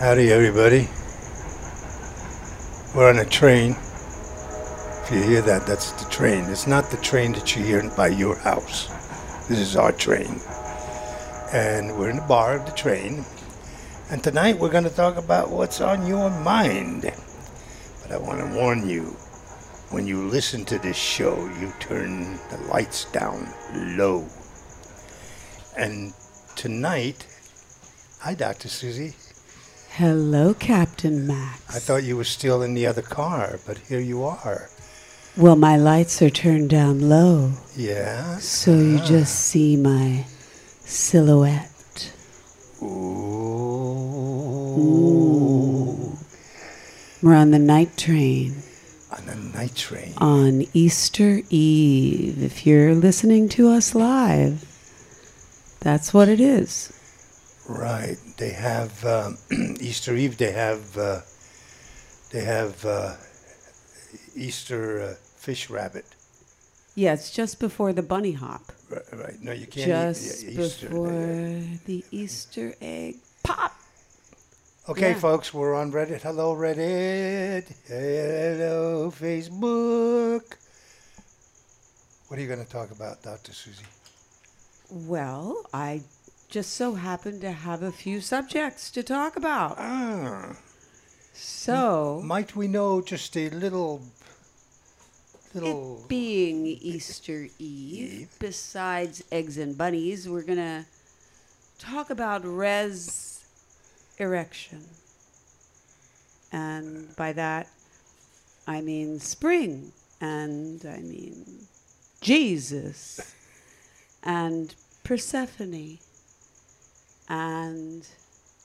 Howdy, everybody. We're on a train. If you hear that, that's the train. It's not the train that you hear by your house. This is our train. And we're in the bar of the train. And tonight we're going to talk about what's on your mind. But I want to warn you, when you listen to this show, you turn the lights down low. And tonight, hi, Dr. Susie. Hello, Captain Max. I thought you were still in the other car, but here you are. Well, my lights are turned down low. Yeah? So you just see my silhouette. Ooh. We're on the night train. On the night train. On Easter Eve. If you're listening to us live, that's what it is. Right. They have Easter Eve. They have Easter fish rabbit. Yeah, it's just before the bunny hop. Right. No, you can't just eat Easter. Before the Easter egg pop. Okay, Yeah. folks, we're on Reddit. Hello, Reddit. Hello, Facebook. What are you going to talk about, Dr. Susie? Well, I just so happen to have a few subjects to talk about. So, might we know just a little it being Easter Eve, besides eggs and bunnies, we're going to talk about resurrection. And by that, I mean spring, and I mean Jesus, and Persephone, and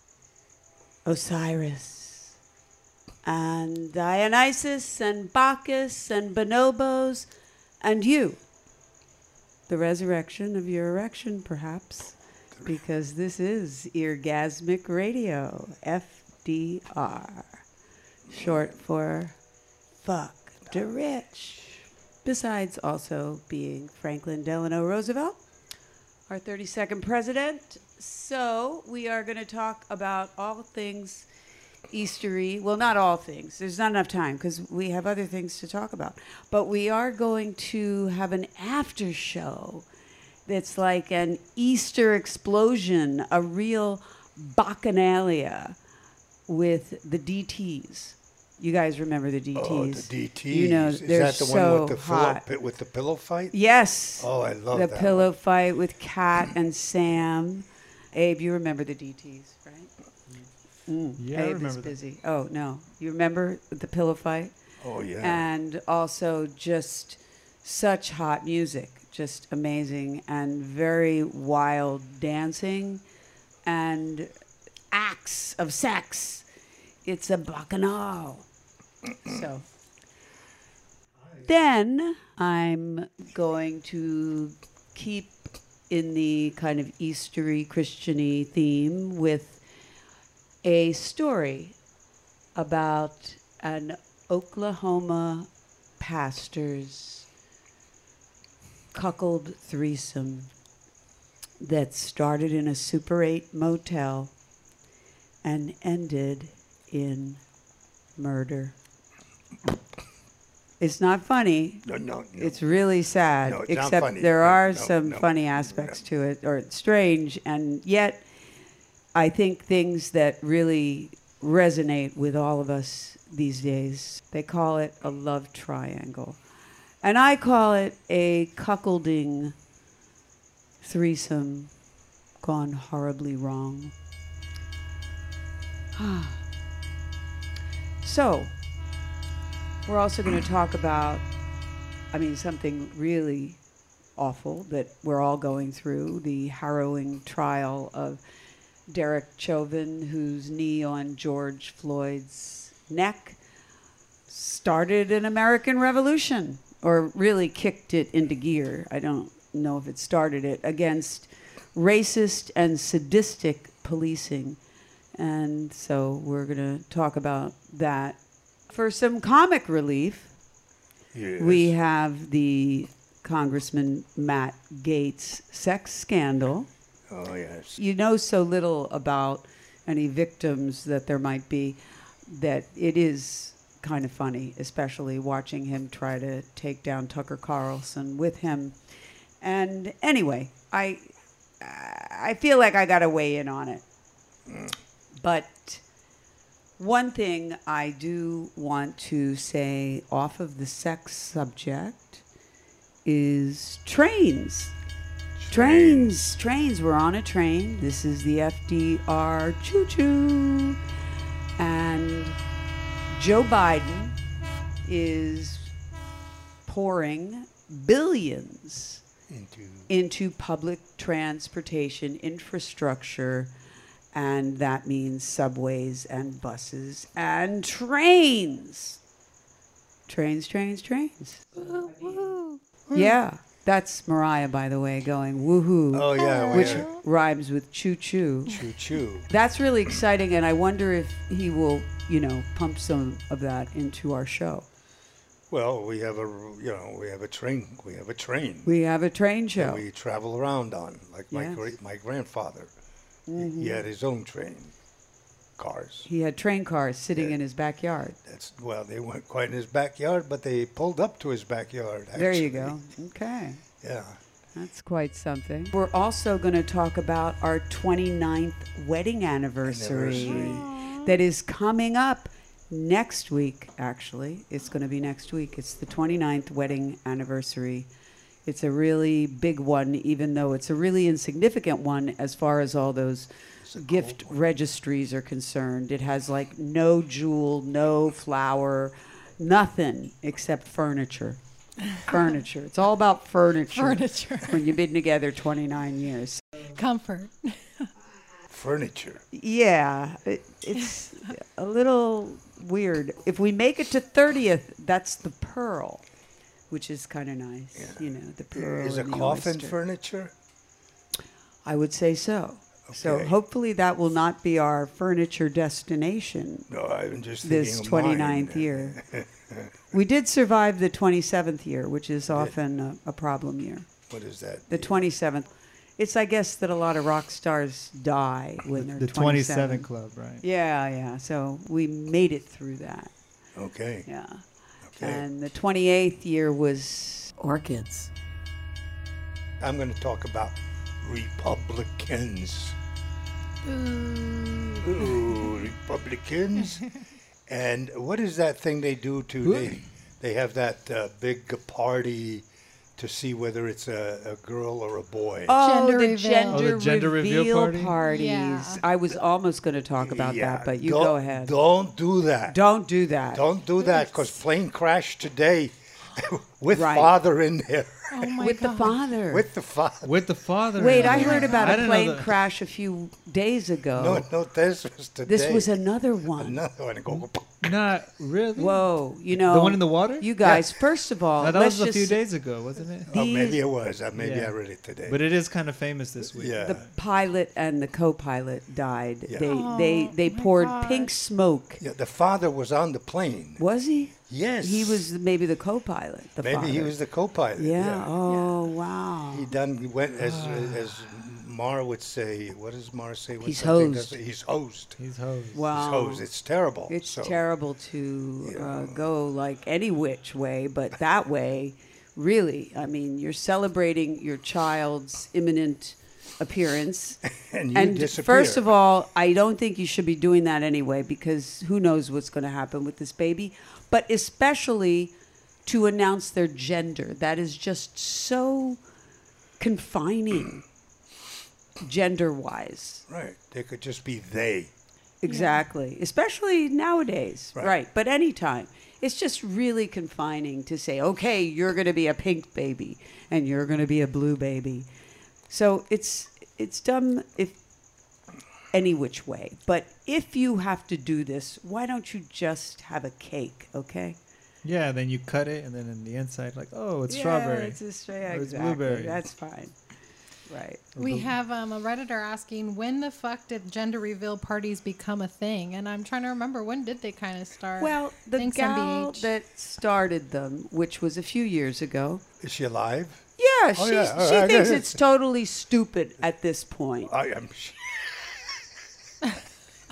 Osiris, and Dionysus, and Bacchus, and bonobos, and you. The resurrection of your erection, perhaps, because this is Eargasmic Radio, FDR, short for Fuck the Rich. Besides also being Franklin Delano Roosevelt, our 32nd president. So we are going to talk about all things Eastery. Well, not all things. There's not enough time because we have other things to talk about. But we are going to have an after show that's like an Easter explosion, a real bacchanalia with the DTs. You guys remember the DTs? Oh, the DTs. You know, is they're that the so one hot. with the pillow fight? Yes. Oh, I love the that. The pillow fight with Kat and Sam. Abe, you remember the DTs, right? Yeah, I Abe remember is that. busy. Oh, no. You remember the pillow fight? Oh, yeah. And also just such hot music. Just amazing and very wild dancing and acts of sex. It's a bacchanal. So then I'm going to keep in the kind of Eastery, Christian-y theme with a story about an Oklahoma pastor's cuckold threesome that started in a Super 8 motel and ended in murder. It's not funny. No. It's really sad. No, it's except not funny. there are some No. funny aspects to it, or it's strange, and yet I think things that really resonate with all of us these days. They call it a love triangle. And I call it a cuckolding threesome gone horribly wrong. So, we're also going to talk about, something really awful that we're all going through, the harrowing trial of Derek Chauvin, whose knee on George Floyd's neck started an American Revolution, or really kicked it into gear. I don't know if it started it, against racist and sadistic policing. And so we're going to talk about that. For some comic relief, Yes. we have the Congressman Matt Gaetz sex scandal. Oh, yes. You know so little about any victims that there might be, that it is kind of funny, especially watching him try to take down Tucker Carlson with him. And anyway, I feel like I got to weigh in on it. But one thing I do want to say off of the sex subject is trains. Trains. We're on a train. This is the FDR choo-choo. And Joe Biden is pouring billions into public transportation infrastructure, and that means subways and buses and trains. Trains. Woo, woo. Yeah, that's Mariah, by the way, going woohoo. Oh, yeah. Which rhymes with choo-choo. Choo-choo. That's really exciting, and I wonder if he will, pump some of that into our show. Well, we have a train. We have a train. We have a train that show. we travel around on, like Yes. my grandfather. Mm-hmm. He had his own train cars. He had train cars sitting in his backyard. They weren't quite in his backyard, but they pulled up to his backyard. Actually. There you go. Okay. Yeah. That's quite something. We're also going to talk about our 29th wedding anniversary that is coming up next week, actually. It's going to be next week. It's the 29th wedding anniversary. It's a really big one, even though it's a really insignificant one as far as all those gift registries are concerned. It has like no jewel, no flower, nothing except furniture. Furniture. It's all about furniture. When you've been together 29 years. Comfort. Furniture. Yeah, it's a little weird. If we make it to 30th, that's the pearl, which is kind of nice. Yeah. The pearl. Is a and the coffin oyster. furniture? I would say so. So Okay. hopefully that will not be our furniture destination No, I'm just thinking this of 29th mine. year. We did survive the 27th year, which is often a problem year. What is that? The 27th. It's, I guess, that a lot of rock stars die when they're The 27. 27 Club, right? Yeah. So we made it through that. Okay. Yeah. Okay. And the 28th year was orchids. I'm going to talk about Republicans. Ooh, Republicans. And what is that thing they do they have that big party to see whether it's a girl or a boy. Oh, Gender the reveal. gender, Oh, the gender reveal reveal party? parties. Yeah. I was almost going to talk about that, but you go ahead. Don't do that. Don't do that. Don't do that, because plane crashed today with Right. father in there. Oh my With the God. father. With the father. With the father. Wait, in I it. heard about I a didn't know plane that. crash a few days ago. No, this was today. This was another one. Another one. Go. Not really. Whoa, The one in the water? You guys, first of all, No, that let's was a few just days ago, wasn't it? Oh, maybe these- it was. Maybe Yeah. I read it today. But it is kind of famous this week. yeah. the pilot and the co-pilot died. Yeah. They my poured gosh. pink smoke. Yeah, the father was on the plane. Was he? Yes. He was maybe the co-pilot. The Maybe he father. was the co-pilot. Yeah. Oh, wow. He went as Mara would say. What does Mara say? when He's something hosed. doesn't- He's hosed. He's hosed. Wow. He's hosed. It's terrible. It's So, terrible to go like any which way, but that way, really, I mean, you're celebrating your child's imminent appearance. And you disappear. First of all, I don't think you should be doing that anyway, because who knows what's going to happen with this baby. But especially to announce their gender. That is just so confining, gender-wise. Right. They could just be they. Exactly. Especially nowadays. Right. Right. But anytime. It's just really confining to say, okay, you're going to be a pink baby and you're going to be a blue baby. So it's dumb if any which way. But if you have to do this, why don't you just have a cake, okay? Yeah, then you cut it, and then in the inside, like, oh, it's strawberry. It's a straight, Or it's exactly. blueberry. That's fine. Right. We have a Redditor asking, when the fuck did gender reveal parties become a thing? And I'm trying to remember, when did they kind of start? Well, the Thanks, gal MBH. that started them, which was a few years ago, Is she alive? yeah, Oh, she yeah. she I thinks guess. it's totally stupid at this point. I am.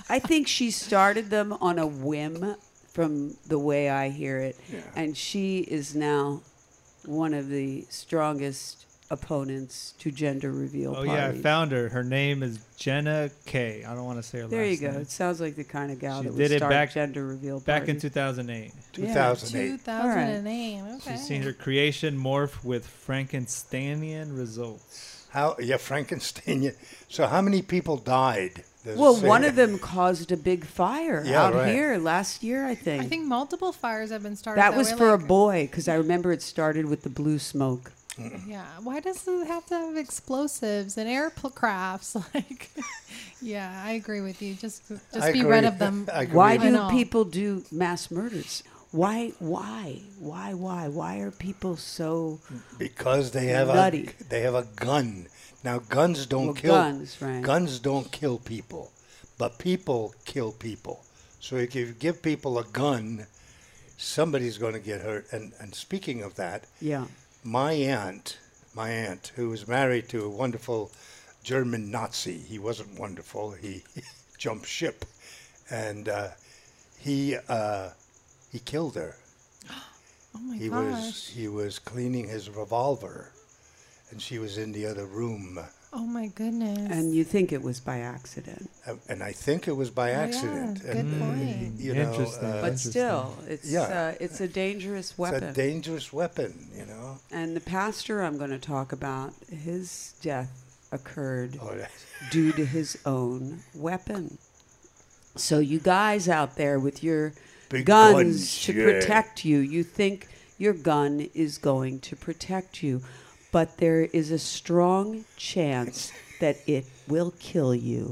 I think she started them on a whim from the way I hear it. Yeah. And she is now one of the strongest opponents to gender reveal Oh parties. yeah, I found her. Her name is Jenna K. I don't want to say her There you last go. name. It sounds like the kind of gal She that would did it start back- gender reveal Back in parties. 2008. 2008. 2008. Okay. She's seen her creation morph with Frankensteinian results. How? Yeah, Frankenstein. Yeah. So how many people died? Does it Well, say one that? of them caused a big fire Yeah, out right. here last year, I think. I think multiple fires have been started. that was way, for a like- boy, because I remember it started with the blue smoke. Yeah. Why does it have to have explosives and aircrafts? Like, yeah, I agree with you. Just I be agree. rid of them. I agree. Why I do know. people do mass murders? Why are people so Because they have nutty? they have a gun. Now guns don't Well, kill guns, right. Guns don't kill people, but people kill people. So if you give people a gun, somebody's going to get hurt. And speaking of that, Yeah. my aunt, who was married to a wonderful German Nazi. He wasn't wonderful. He jumped ship, and he killed her. Oh my He gosh. was cleaning his revolver, and she was in the other room. Oh my goodness. And you think it was by accident. And I think it was by Oh, yeah. accident. Good And, point. You know, Interesting. But Interesting. still, it's Yeah. it's a dangerous it's weapon. a dangerous weapon. You know. And the pastor I'm going to talk about, his death occurred Oh, due to his own weapon. So you guys out there with your Big guns guns, to yeah. protect you, you think your gun is going to protect you, but there is a strong chance that it will kill you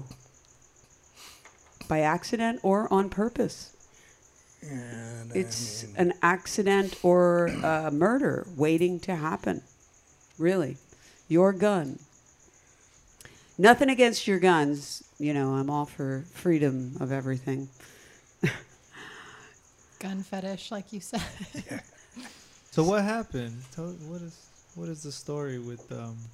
by accident or on purpose. and, It's I mean, an accident or a murder waiting to happen. Really. Your gun. Nothing against your guns. You know, I'm all for freedom of everything. Gun fetish, like you said. So what happened? What is the story with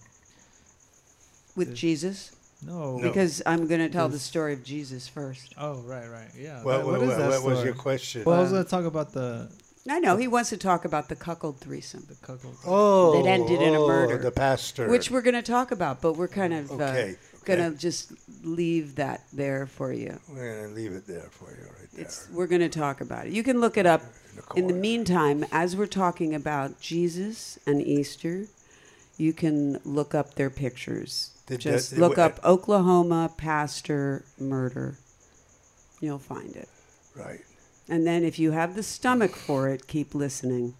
With Jesus. no? No. Because I'm going to tell the This- story of Jesus first. Oh right, yeah. what what is that what was story? your question? Well, I was gonna talk about the I know. He wants to talk about the cuckold threesome, cuckold. Oh, that ended in a murder. The pastor. which we're going to talk about, but we're kind of Okay, going okay. to just leave that there for you. We're gonna leave it there for you, right there. We're going to talk about it. You can look it up. In the corner. meantime, as we're talking about Jesus and Easter, you can look up their pictures. Did Just that- look up Oklahoma pastor murder. You'll find it. Right. And then if you have the stomach for it, keep listening.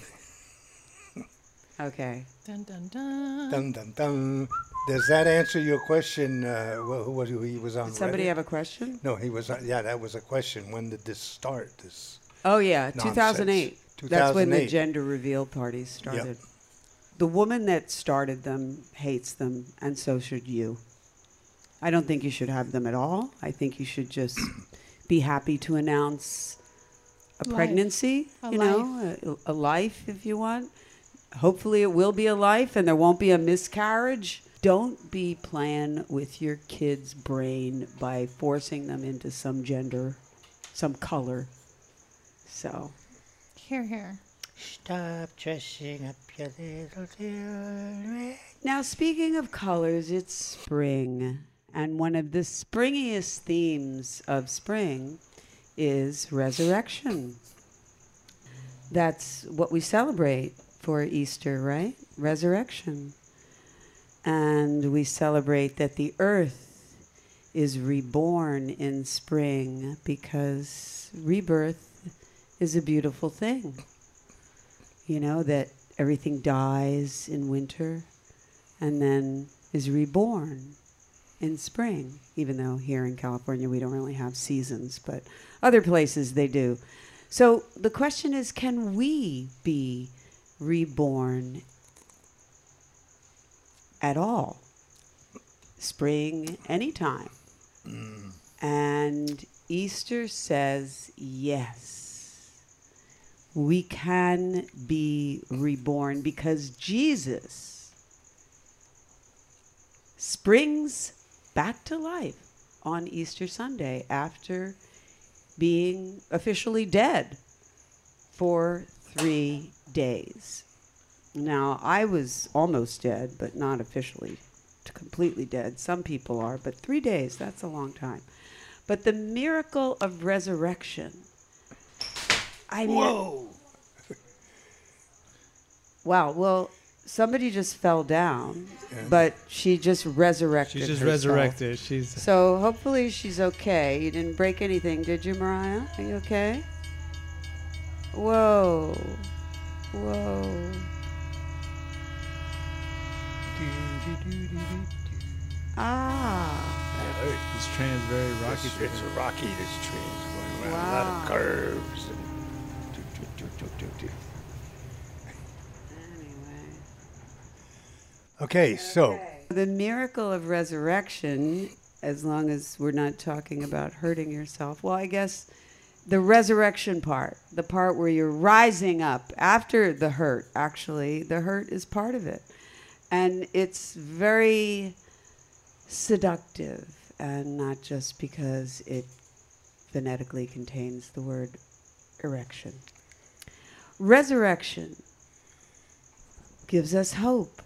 Okay. Dun dun dun. Dun dun dun. Does that answer your question? Who he was on? Did somebody Reddit? have a question? No, he was. Yeah, that was a question. When did this start? This. Oh, yeah, Nonsense. 2008. That's when the 2008. gender reveal parties started. The woman that started them hates them, and so should you. I don't think you should have them at all. I think you should just be happy to announce a Life. pregnancy, A you know, a life if you want. Hopefully it will be a life and there won't be a miscarriage. Don't be playing with your kid's brain by forcing them into some gender, some color. So, Here. Stop dressing up your little dear. now speaking of colors, it's spring. And one of the springiest themes of spring is resurrection. That's what we celebrate for Easter, right? Resurrection. And we celebrate that the earth is reborn in spring because rebirth is a beautiful thing. You know, that everything dies in winter and then is reborn in spring, even though here in California we don't really have seasons, but other places they do. So the question is, can we be reborn at all? Spring, anytime. And Easter says yes. We can be reborn because Jesus springs back to life on Easter Sunday after being officially dead for 3 days. Now, I was almost dead, but not officially completely dead. Some people are, but 3 days, that's a long time. But the miracle of resurrection. I mean, Whoa! wow, well, somebody just fell down, but she just resurrected She's just herself. resurrected. She's So hopefully she's okay. You didn't break anything, did you, Mariah? Are you okay? Whoa. Whoa. Ah. this train is very rocky. It's a rocky, this train's going around. A lot Wow. of curves. And Anyway. Okay, so The miracle of resurrection, as long as we're not talking about hurting yourself, well, I guess the resurrection part, the part where you're rising up after the hurt, actually, the hurt is part of it. And it's very seductive, and not just because it phonetically contains the word erection. Resurrection gives us hope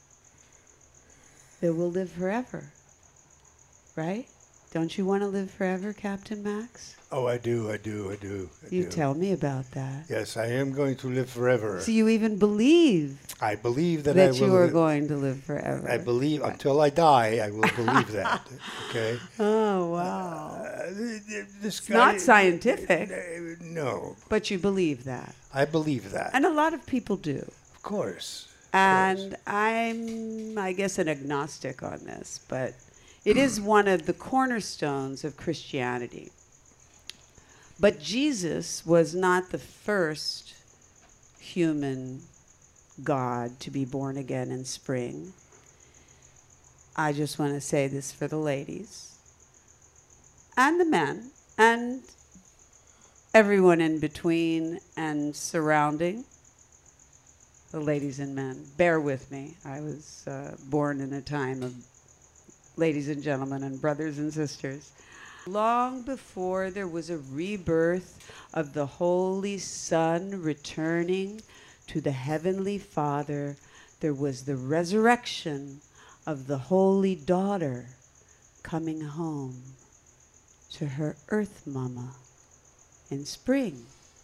that we'll live forever, right? Don't you want to live forever, Captain Max? oh, I do. You tell me about that. Yes, I am going to live forever. So you even believe I believe that I that will. you are going to live forever. I believe until I die, I will believe that. Okay. Oh, wow. This It's not scientific, No, but you believe that. I believe that. And a lot of people do. Of course. And I'm, I guess, an agnostic on this, but it is one of the cornerstones of Christianity. But Jesus was not the first human God to be born again in spring. I just want to say this for the ladies and the men and everyone in between and surrounding. The ladies and men, bear with me. I was born in a time of ladies and gentlemen and brothers and sisters. Long before there was a rebirth of the Holy Son returning to the Heavenly Father, there was the resurrection of the Holy Daughter coming home to her earth mama in spring.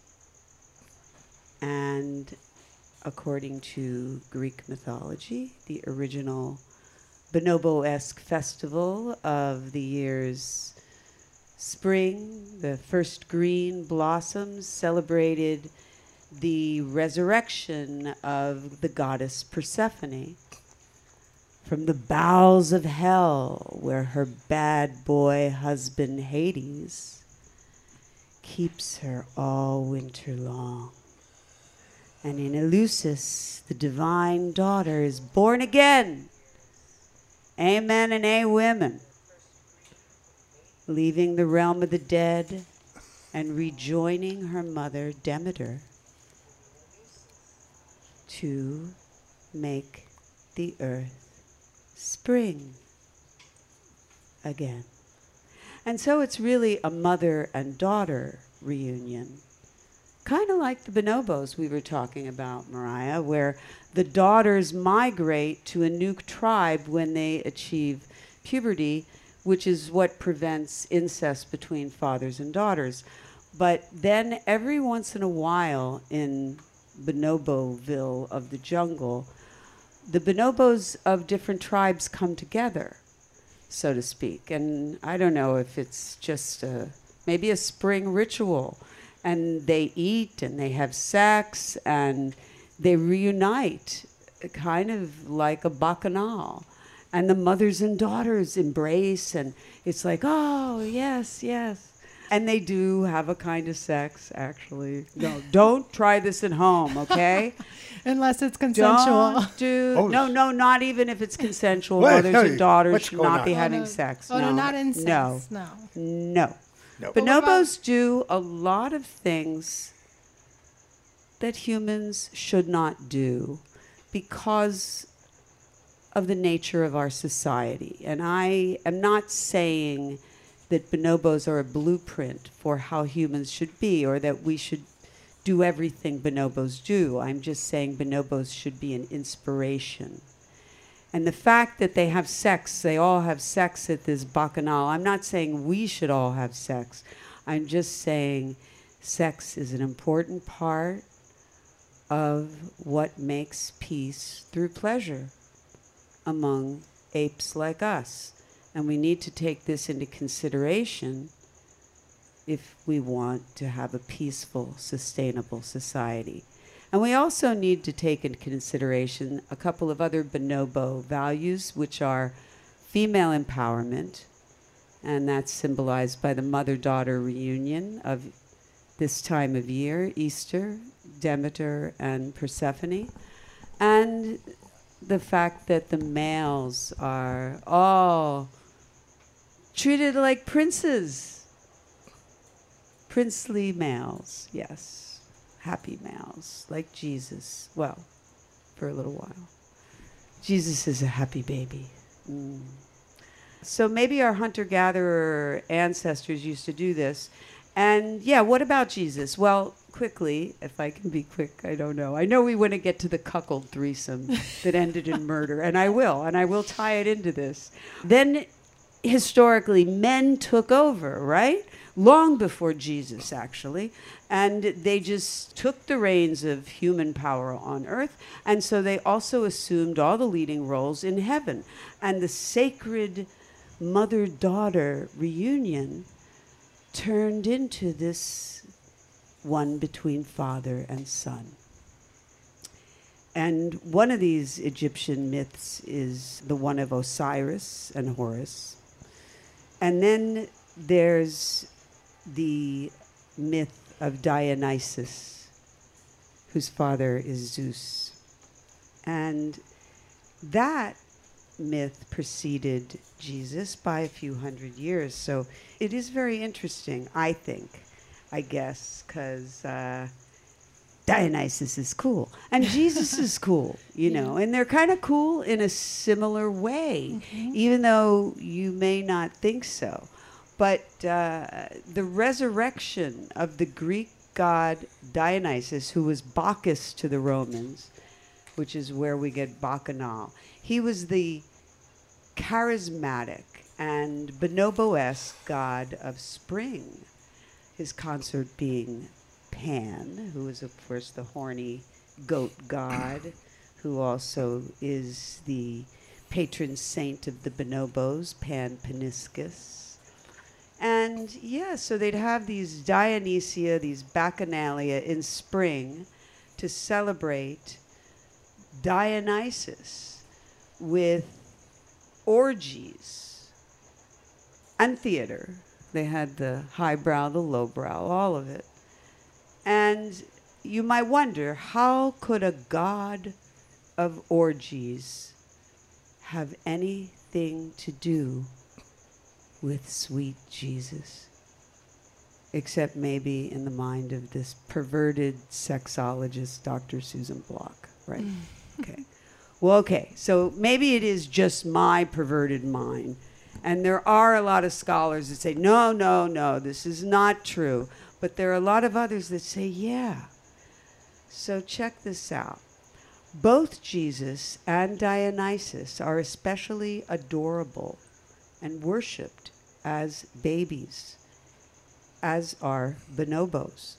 And according to Greek mythology, the original Bonobo-esque festival of the year's spring, the first green blossoms, celebrated the resurrection of the goddess Persephone from the bowels of hell, where her bad boy husband Hades keeps her all winter long. And in Eleusis, the divine daughter is born again. Amen and amen. Leaving the realm of the dead and rejoining her mother Demeter to make the earth spring again. And so it's really a mother and daughter reunion. Kind of like the bonobos we were talking about, Mariah, where the daughters migrate to a new tribe when they achieve puberty, which is what prevents incest between fathers and daughters. But then every once in a while in Bonoboville of the jungle, the bonobos of different tribes come together, so to speak. And I don't know if it's just maybe a spring ritual. And they eat and they have sex and they reunite, kind of like a bacchanal. And the mothers and daughters embrace, and it's like, oh, yes, yes. And they do have a kind of sex, actually. No, don't try this at home, okay? Unless it's consensual. Don't do, Oh. no, not even if it's consensual. What? Mothers and daughters What's should going not on? be Oh, having no. sex. Oh, no, not incest. No. No. No. No. But what Bonobos do a lot of things that humans should not do because of the nature of our society. And I am not saying that bonobos are a blueprint for how humans should be, or that we should do everything bonobos do. I'm just saying bonobos should be an inspiration. And the fact that they have sex, they all have sex at this bacchanal. I'm not saying we should all have sex. I'm just saying sex is an important part of what makes peace through pleasure among apes like us. And we need to take this into consideration if we want to have a peaceful, sustainable society. And we also need to take into consideration a couple of other bonobo values, which are female empowerment, and that's symbolized by the mother-daughter reunion of this time of year, Easter, Demeter and Persephone, and the fact that the males are all treated like princes. Princely males, yes. Happy males, like Jesus. Well, for a little while. Jesus is a happy baby. So maybe our hunter-gatherer ancestors used to do this. And yeah, what about Jesus? Well, quickly, if I can be quick, I don't know. I know we want to get to the cuckold threesome that ended in murder, and I will tie it into this. Then, historically, men took over, right? Long before Jesus, actually. And they just took the reins of human power on earth. And so they also assumed all the leading roles in heaven. And the sacred mother-daughter reunion turned into this one between father and son. And one of these Egyptian myths is the one of Osiris and Horus. And then there's the myth of Dionysus, whose father is Zeus. And that myth preceded Jesus by a few hundred years. So it is very interesting, I think, I guess, because Dionysus is cool. And Jesus is cool, you know. And they're kind of cool in a similar way, even though you may not think so. But the resurrection of the Greek god Dionysus, who was Bacchus to the Romans, which is where we get Bacchanal, he was the charismatic and bonobo-esque god of spring, his consort being Pan, who is, of course, the horny goat god, who also is the patron saint of the bonobos, Pan Paniscus. And yeah, so they'd have these Dionysia, these Bacchanalia in spring to celebrate Dionysus with orgies and theater. They had the highbrow, the lowbrow, all of it. And you might wonder, how could a god of orgies have anything to do with sweet Jesus? Except maybe in the mind of this perverted sexologist, Dr. Susan Block, right? Okay. Well, okay, so maybe it is just my perverted mind. And there are a lot of scholars that say, no, this is not true. But there are a lot of others that say, yeah. So check this out. Both Jesus and Dionysus are especially adorable and worshipped as babies, as are bonobos.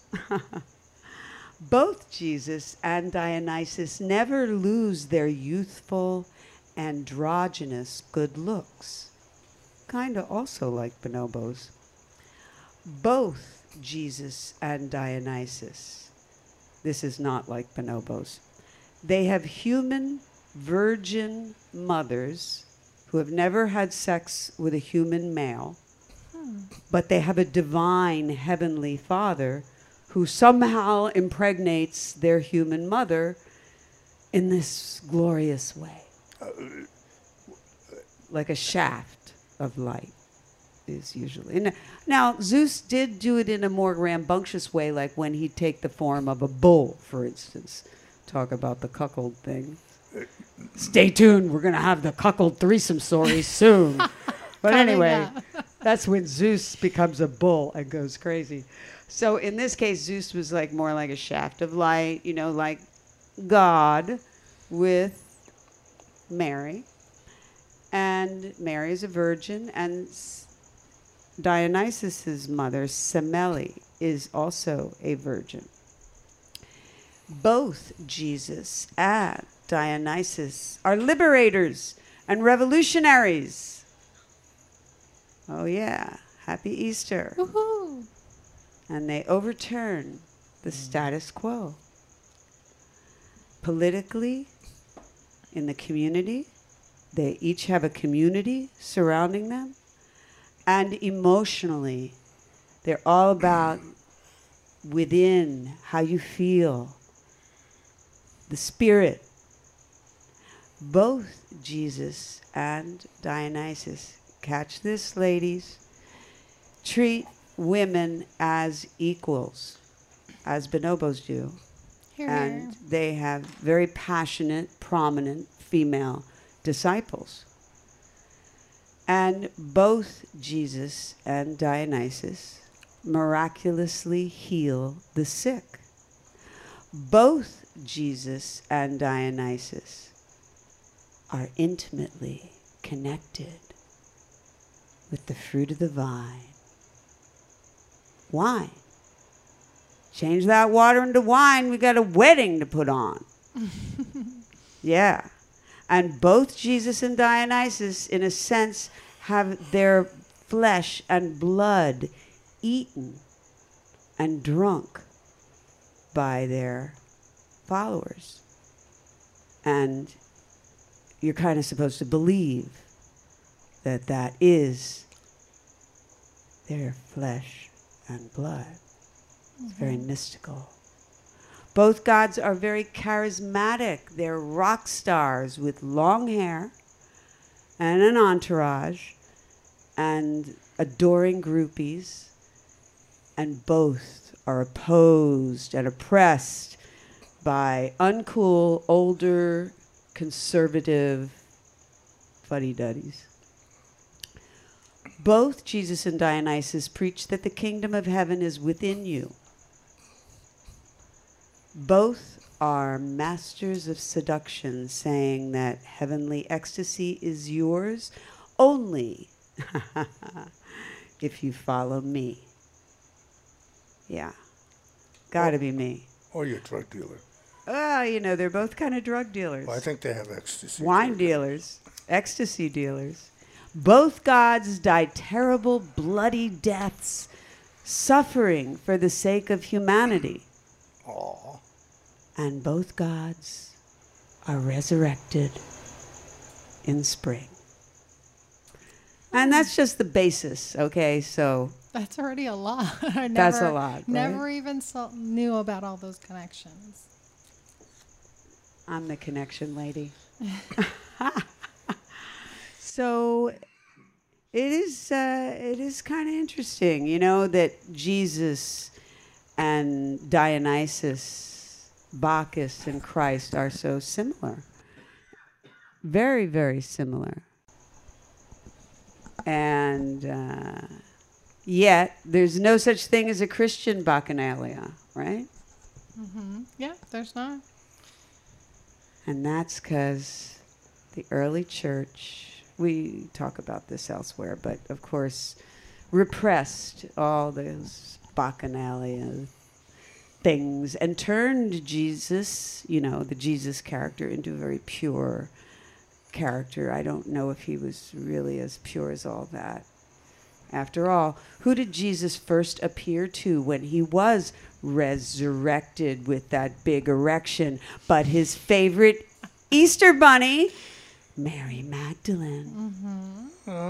Both Jesus and Dionysus never lose their youthful, androgynous good looks, kind of also like bonobos. Both Jesus and Dionysus, this is not like bonobos, they have human virgin mothers who have never had sex with a human male, but they have a divine heavenly father who somehow impregnates their human mother in this glorious way. Like a shaft of light is usually. And now, Zeus did do it in a more rambunctious way, like when he'd take the form of a bull, for instance. Talk about the cuckold thing. Stay tuned. We're going to have the cuckold threesome story soon. But anyway, That's when Zeus becomes a bull and goes crazy. So in this case, Zeus was like more like a shaft of light, you know, like God with Mary. And Mary is a virgin, and Dionysus's mother, Semele, is also a virgin. Both Jesus and Dionysus are liberators and revolutionaries. Oh yeah, happy Easter. Woohoo! And they overturn the status quo. Politically, in the community, they each have a community surrounding them. And emotionally, they're all about within, how you feel, the spirit. Both Jesus and Dionysus, catch this, ladies, treat women as equals, as bonobos do. Here, And they have very passionate, prominent female disciples. And both Jesus and Dionysus miraculously heal the sick. Both Jesus and Dionysus are intimately connected with the fruit of the vine. Wine. Change that water into wine, we got a wedding to put on. Yeah. And both Jesus and Dionysus, in a sense, have their flesh and blood eaten and drunk by their followers. And you're kind of supposed to believe that that is their flesh and blood. It's very mystical. Both gods are very charismatic. They're rock stars with long hair and an entourage and adoring groupies. And both are opposed and oppressed by uncool, older, conservative fuddy-duddies. Both Jesus and Dionysus preach that the kingdom of heaven is within you. Both are masters of seduction, saying that heavenly ecstasy is yours only if you follow me. Yeah. Gotta be me. Or you're a drug dealer. You know, they're both kind of drug dealers. Well, I think they have ecstasy. Wine dealers, ecstasy dealers. Both gods died terrible, bloody deaths, suffering for the sake of humanity. Aw. And both gods are resurrected in spring. And that's just the basis, okay? So that's already a lot. I that's a lot, right? Never even knew about all those connections. I'm the connection lady. So it is kind of interesting, you know, that Jesus and Dionysus, Bacchus and Christ are so similar. Very, very similar. And yet, there's no such thing as a Christian Bacchanalia, right? Mm-hmm. Yeah, there's not. And that's because the early church, we talk about this elsewhere, but of course, repressed all those Bacchanalia things and turned Jesus, you know, the Jesus character, into a very pure character. I don't know if he was really as pure as all that. After all, who did Jesus first appear to when he was resurrected with that big erection but his favorite Easter bunny, Mary Magdalene?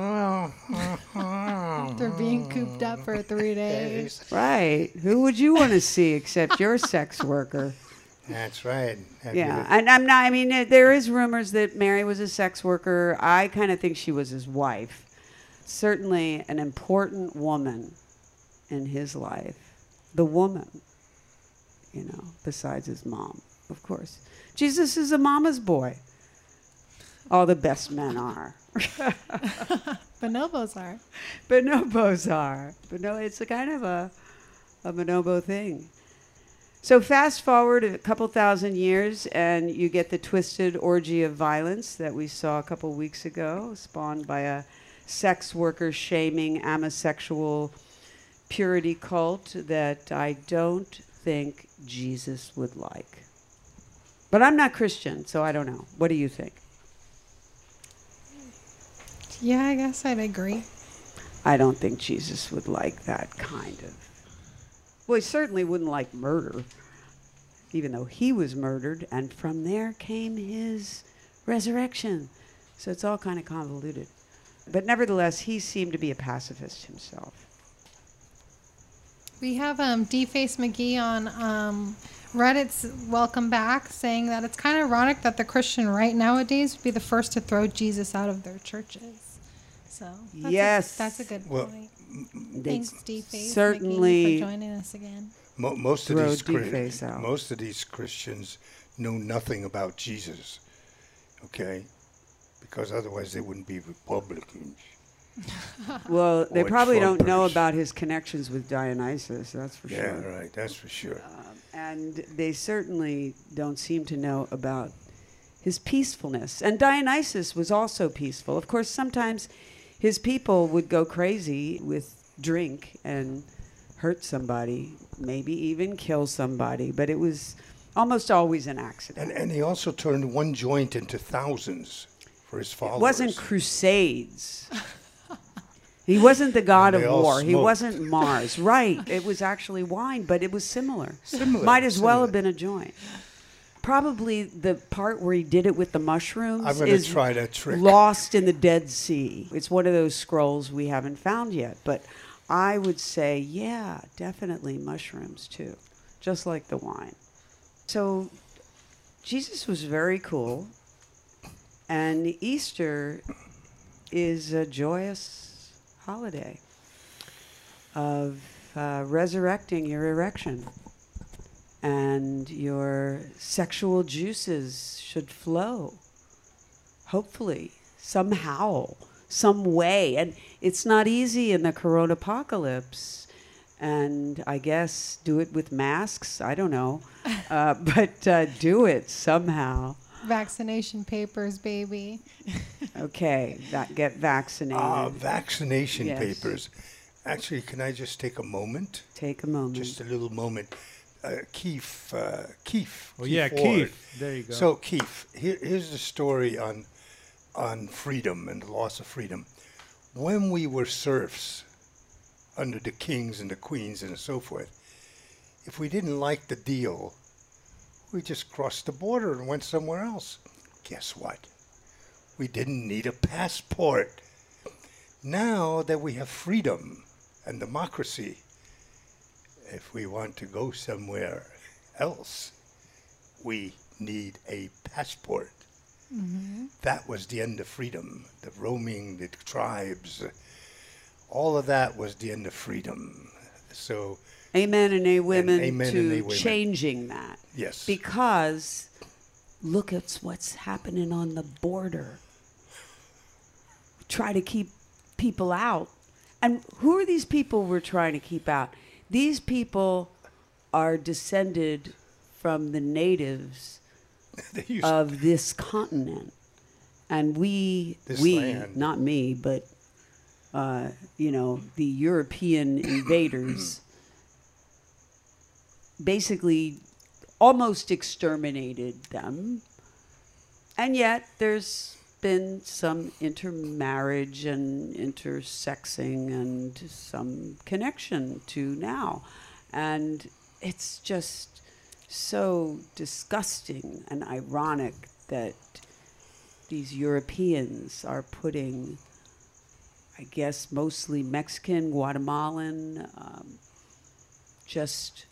After being cooped up for 3 days. Right. Who would you want to see except your sex worker? That's right. Yeah, and I'm not. I mean, there is rumors that Mary was a sex worker. I kind of think she was his wife. Certainly an important woman in his life. The woman, you know, besides his mom, of course. Jesus is a mama's boy. All the best men are. Bonobos are. Bonobos are. But no, it's a kind of a bonobo thing. So fast forward a couple thousand years, and you get the twisted orgy of violence that we saw a couple weeks ago, spawned by a sex worker shaming amosexual purity cult that I don't think Jesus would like. But I'm not Christian, so I don't know. What do you think? Yeah, I guess I'd agree. I don't think Jesus would like that kind of. Well, he certainly wouldn't like murder, even though he was murdered, and from there came his resurrection. So it's all kind of convoluted. But nevertheless, he seemed to be a pacifist himself. We have Deface McGee on Reddit's Welcome Back saying that it's kind of ironic that the Christian right nowadays would be the first to throw Jesus out of their churches. So that's a good point. Thanks, Deface certainly McGee, for joining us again. Most of most of these Christians know nothing about Jesus, okay? Because otherwise they wouldn't be Republicans. Well, they Or probably don't know Trumpers. about his connections with Dionysus, that's for Yeah, sure. right. That's for sure. And they certainly don't seem to know about his peacefulness. And Dionysus was also peaceful. Of course, sometimes his people would go crazy with drink and hurt somebody, maybe even kill somebody, but it was almost always an accident. And he also turned one joint into thousands for his followers. It wasn't crusades. He wasn't the god And of they all war. He smoked. wasn't Mars. Right. It was actually wine, but it was similar. Similar, Might as well have similar. been a joint. Probably the part where he did it with the mushrooms I'm going is to try that trick. lost in the Dead Sea. It's one of those scrolls we haven't found yet. But I would say, yeah, definitely mushrooms too, just like the wine. So Jesus was very cool. And Easter is a joyous holiday of resurrecting your erection. And your sexual juices should flow, hopefully, somehow, some way. And it's not easy in the coronapocalypse. And I guess do it with masks. I don't know. But do it somehow. Vaccination papers, baby. Okay, get vaccinated. Vaccination Yes. papers. Actually, can I just take a moment? Take a moment. Just a little moment. Keith. Oh, Keith yeah, Ward. Keith. There you go. So, Keith, here's the story on freedom and the loss of freedom. When we were serfs under the kings and the queens and so forth, if we didn't like the deal, we just crossed the border and went somewhere else. Guess what? We didn't need a passport. Now that we have freedom and democracy, if we want to go somewhere else, we need a passport. Mm-hmm. That was the end of freedom. The roaming, the tribes, all of that was the end of freedom. So, Amen and a women amen to and a women. changing that. yes. Because look at what's happening on the border. Try to keep people out. And who are these people we're trying to keep out? These people are descended from the natives They used- of this continent. And This land. not me, but, the European invaders basically almost exterminated them. And yet there's been some intermarriage and intersexing and some connection to now. And it's just so disgusting and ironic that these Europeans are putting, I guess, mostly Mexican, Guatemalan, just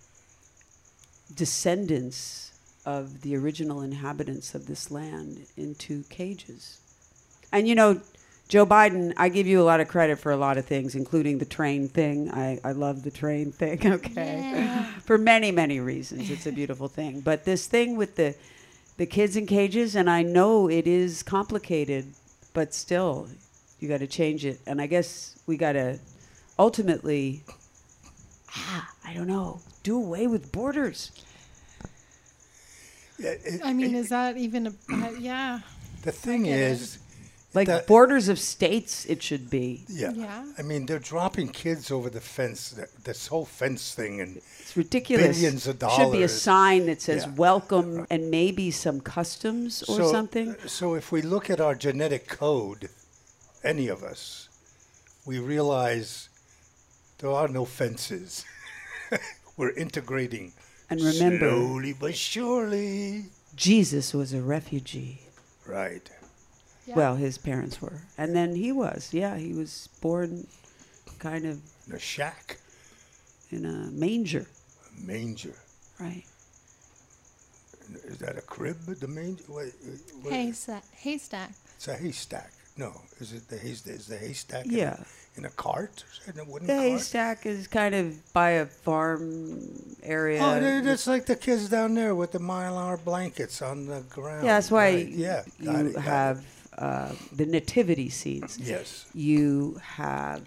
descendants of the original inhabitants of this land into cages. And Joe Biden, I give you a lot of credit for a lot of things, including the train thing. I love the train thing, okay? Yeah. For many, many reasons. It's a beautiful thing. But this thing with the kids in cages, and I know it is complicated, but still, You got to change it. And I guess we got to ultimately, I don't know, do away with borders. Yeah, I mean, is that even a yeah? the thing get it. is, Like that- borders of states, it should be. yeah. Yeah. I mean, they're dropping kids over the fence. This whole fence thing, and It's ridiculous. Billions of Should be a dollars. sign that says Yeah. welcome and maybe some customs or something. So if we look at our genetic code, any of us, we realize there are no fences. We're integrating. And remember- slowly but surely. Jesus was a refugee. Right. Yeah. Well, his parents were. And then he was. Yeah, he was born kind of In a shack, in a manger. a manger. Right. Is that a crib? The manger? What- Haystack. It's a haystack. No, is it the haystack? Is the haystack Yeah. in a cart? In a wooden The cart? haystack is kind of by a farm area. That's like the kids down there with the Mylar blankets on the ground. Yeah, that's why Right, yeah, got you it, got it. have the nativity scenes. Yes. You have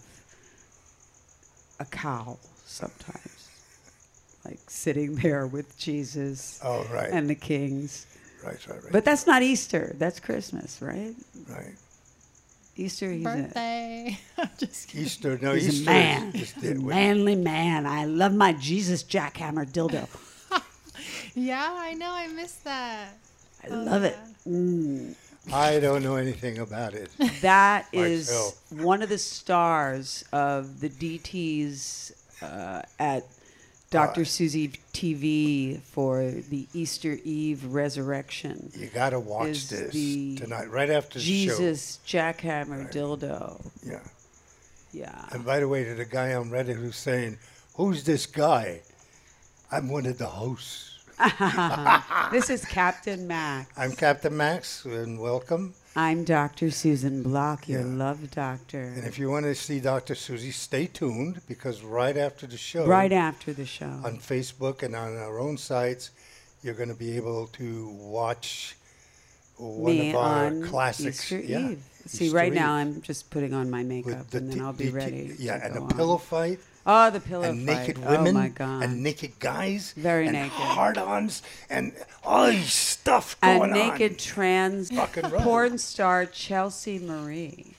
a cow sometimes, like sitting there with Jesus Oh, right. and the kings. Right. But that's not Easter. That's Christmas, right? Right. Easter, he's Birthday. I'm just kidding. Easter, no, He's Easter a man. is He's a manly man. I love my Jesus jackhammer dildo. Yeah, I know. I missed that. I love it. I don't know anything about it. That is Myself. one of the stars of the DTs at Dr. Susie TV for the Easter Eve resurrection. You got to watch Is this the tonight, right after the Jesus jackhammer dildo. show. Yeah. Yeah. And by the way, to the guy on Reddit who's saying, "Who's this guy?" I'm one of the hosts. This is Captain Mac. I'm Captain Max, and welcome. I'm Dr. Susan Block, your Yeah. love doctor. And if you want to see Dr. Susie, stay tuned, because right after the show, Right after the show. on Facebook and on our own sites, you're going to be able to watch one Me of our on classics. Easter Yeah, Eve. See, Easter right now Eve. I'm just putting on my With makeup the and then I'll be ready. Yeah, to and go a pillow on. fight. Oh, the pillow And fight. naked women Oh my God. and naked guys. Very and naked. hard-ons and all this stuff going And on. naked trans Rock and roll. porn star Chelsea Marie.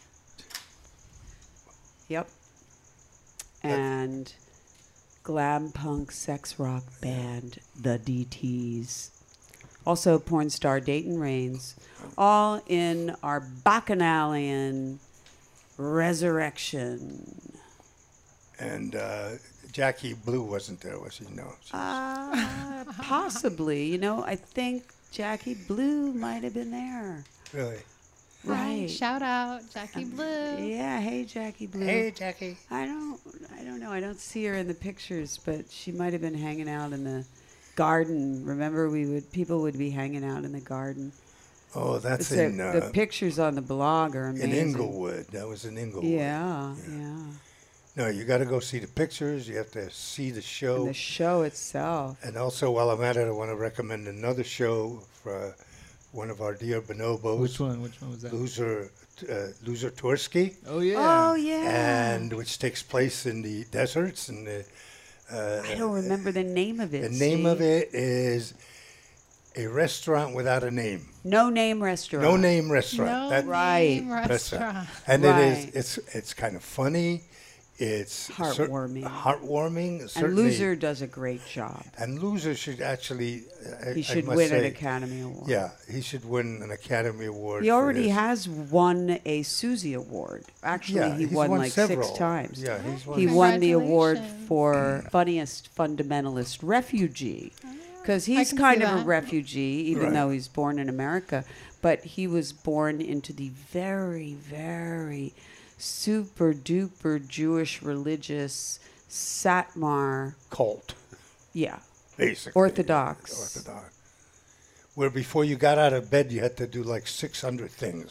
Yep. And glam punk sex rock band The DTs. Also porn star Dayton Rains. All in our Bacchanalian resurrection. And Jackie Blue wasn't there, was she? No. Possibly. You know, I think Jackie Blue might have been there. Really? Hi, Right. shout out, Jackie Blue. Yeah, hey Jackie Blue. Hey, Jackie. I don't know. I don't see her in the pictures, but she might have been hanging out in the garden. Remember, people would be hanging out in the garden. Oh, that's The in pictures on the blog are amazing. Inglewood. That was in Inglewood. Yeah. No, you got to go see the pictures. You have to see the show. And the show itself. And also, while I'm at it, I want to recommend another show for one of our dear bonobos. Which one? Which one was that? Loser Tursky, Oh yeah. Oh yeah. and which takes place in the deserts. And I don't remember the name of it. the name see? of it is A Restaurant Without a Name. No Name Restaurant. No name restaurant. No That- Right. name restaurant. restaurant. And Right. it's kind of funny. It's Heartwarming. Heartwarming. And Certainly. Loser does a great job. And Loser should actually. He I should must win an say, Academy Award. Yeah, he should win an Academy Award. He for already his- has won a Susie Award. Actually, Yeah, he he's won won like several. 6 times. Yeah, he's won. He won the award Congratulations. for funniest fundamentalist refugee because I he's can kind see of a that. refugee, even Right. though he's born in America. But he was born into the very, very super duper Jewish religious Satmar, Cult, yeah, basically. Orthodox. Orthodox. Where before you got out of bed, you had to do like 600 things.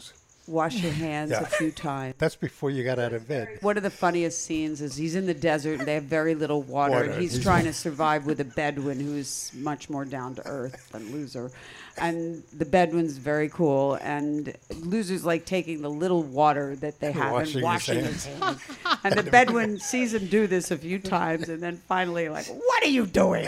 wash your hands Yeah. a few times. That's before you got out of bed. One of the funniest scenes is he's in the desert and they have very little water. Water. And he's trying to survive with a Bedouin who's much more down to earth than Loser. And the Bedouin's very cool. And Loser's like taking the little water that they have and washing his hands. And the Bedouin sees him do this a few times and then finally like, what are you doing?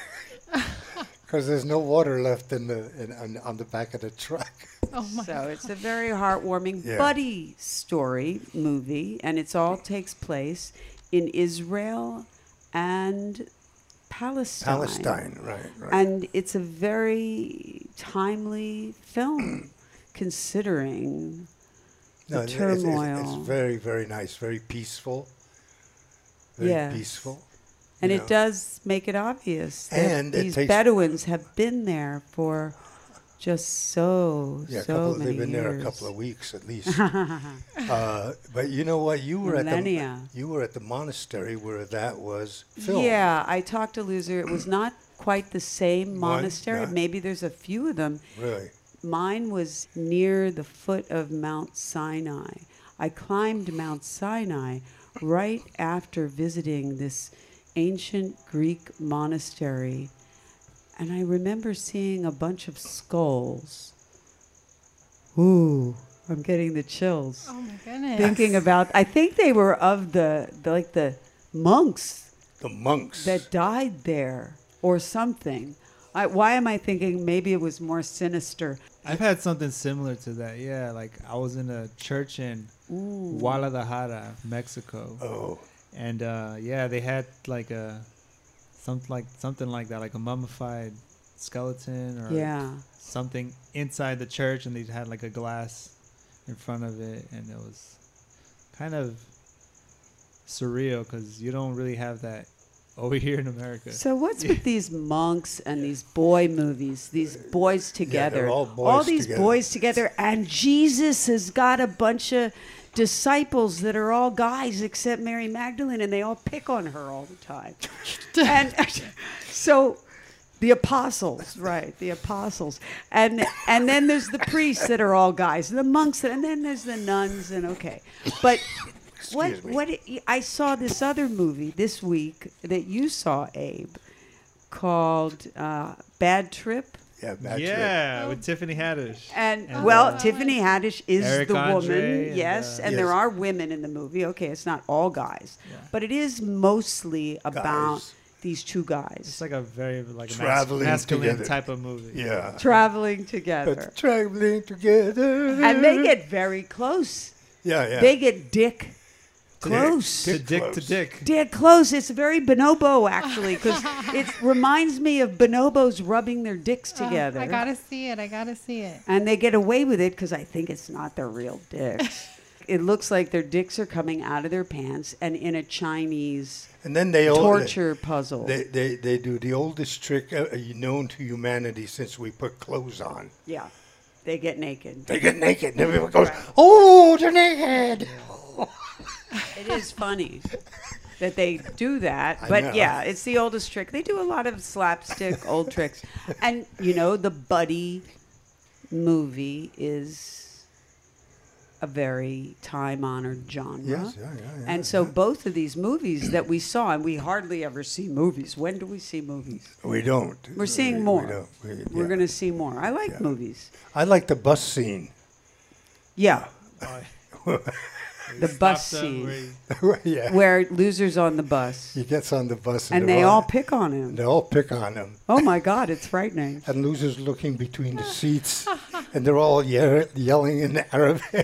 Because there's no water left on the back of the truck. Oh my. So it's a very heartwarming Yeah. buddy story movie, and it's all takes place in Israel and Palestine. Palestine, right. And it's a very timely film, considering the turmoil. It's very, very nice, very peaceful. Very Yes. peaceful. And you it know. does make it obvious that And it these takes- Bedouins have been there for just so many they've been years. there a couple of weeks at least. But you know what? You were Millennia. at the monastery where that was filmed. Yeah, I talked to Loser. It was not quite the same monastery. not- Maybe there's a few of them. Really? Mine was near the foot of Mount Sinai. I climbed Mount Sinai right after visiting this ancient Greek monastery. And I remember seeing a bunch of skulls. Ooh, I'm getting the chills. Oh my goodness. Thinking about, I think they were of the monks The monks. that died there or something. Why am I thinking maybe it was more sinister? I've had something similar to that. Yeah, like I was in a church in Guadalajara, Mexico, Oh, and yeah, they had like something like that, like a mummified skeleton or Yeah. something inside the church, and they had like a glass in front of it, and it was kind of surreal because you don't really have that over here in America. So what's with these monks and these boy movies, these boys together? they're all boys these together. boys together, and Jesus has got a bunch of disciples that are all guys except Mary Magdalene, and they all pick on her all the time. And so the apostles, right, the apostles. And then there's the priests that are all guys, and the monks, and then there's the nuns, and okay. But Excuse me. I saw this other movie this week that you saw, Abe, called Bad Trip. yeah, bad trip. Yeah, with Tiffany Haddish. And, And, well, Tiffany Haddish is Eric the Andre woman, and, yes, and Yes. there are women in the movie. Okay, it's not all guys, Yeah. but it is mostly about Guys. these two It's guys like a very like a Traveling masculine together. type of movie. Yeah. traveling together, But traveling together. and they get very close. Yeah. They get dick close. To Dick dick to close. dick. Dick close. It's very bonobo actually, because it reminds me of bonobos rubbing their dicks together. I gotta see it. I gotta see it. And they get away with it because I think it's not their real dicks. It looks like their dicks are coming out of their pants and in a Chinese And then they all torture puzzle. They do the oldest trick known to humanity since we put clothes on. Yeah. They get naked. They get naked, and everyone goes, "Oh, they're naked!" It is funny that they do that. I But know. yeah, it's the oldest trick. They do a lot of slapstick old tricks. And, you know, the buddy movie is a very time-honored genre. Yes, yeah. And so both of these movies that we saw, and we hardly ever see movies. When do we see movies? We don't. We're seeing We more. don't. We're going to see more. I like movies. I like the bus scene. Yeah, the bus Stopped up scene where Yeah. where Loser's on the bus He gets on the bus, and they're they all pick on him. they all pick on him. Oh my God, it's frightening. And Loser's looking between the seats, and they're all yelling in Arabic.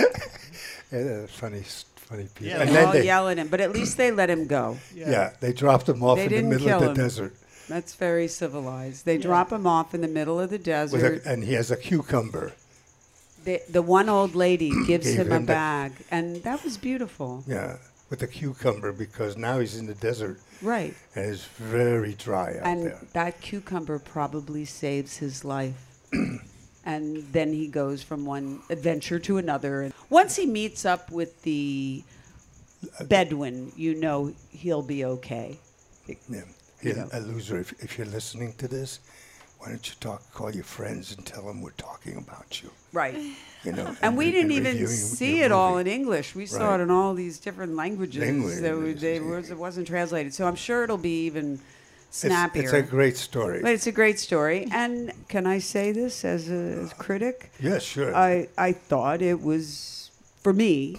Funny piece. Yeah, and They then all they, yell at him, but at least they let him go. yeah, they dropped him off They in the didn't middle kill of the him. desert, That's very civilized. They drop him off in the middle of the desert. and he has a cucumber. The one old lady gives Gave him a him the- bag, and that was beautiful. Yeah, with a cucumber because now he's in the desert Right. and it's very dry out And there. that cucumber probably saves his life. And then he goes from one adventure to another. And once he meets up with the Bedouin, you know he'll be okay. Yeah. You know. A loser, if you're listening to this, why don't you call your friends and tell them we're talking about you? Right. You know, And we didn't even reviewing see your it all movie. in English. We saw Right. it in all these different languages. Languages. It wasn't translated. So I'm sure it'll be even It's snappier. a great story. But it's a great story. And can I say this as a critic? Yeah, sure. I thought it was, for me,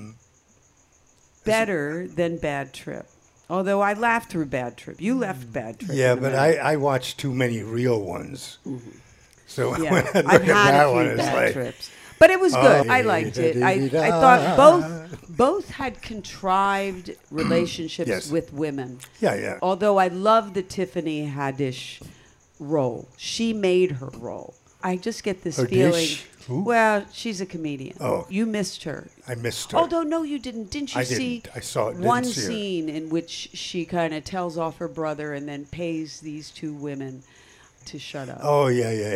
better than Bad Trip. Although I laughed through Bad Trip. You left Bad Trip. Yeah, in a but minute. I watched too many real ones. So Yeah, when I look I've at had that a one, few it's Bad like, Trips. But it was good. Oh, I liked it. I thought both had contrived relationships Yes. with women. yeah. Although I love the Tiffany Haddish role. She made her role. I just get this feeling. Haddish? Who? Well, she's a comedian. Oh. You missed her. I missed her. Although, no, you didn't. Didn't you I see didn't. I saw it. Didn't one see her. scene in which she kind of tells off her brother and then pays these two women to shut up? Oh,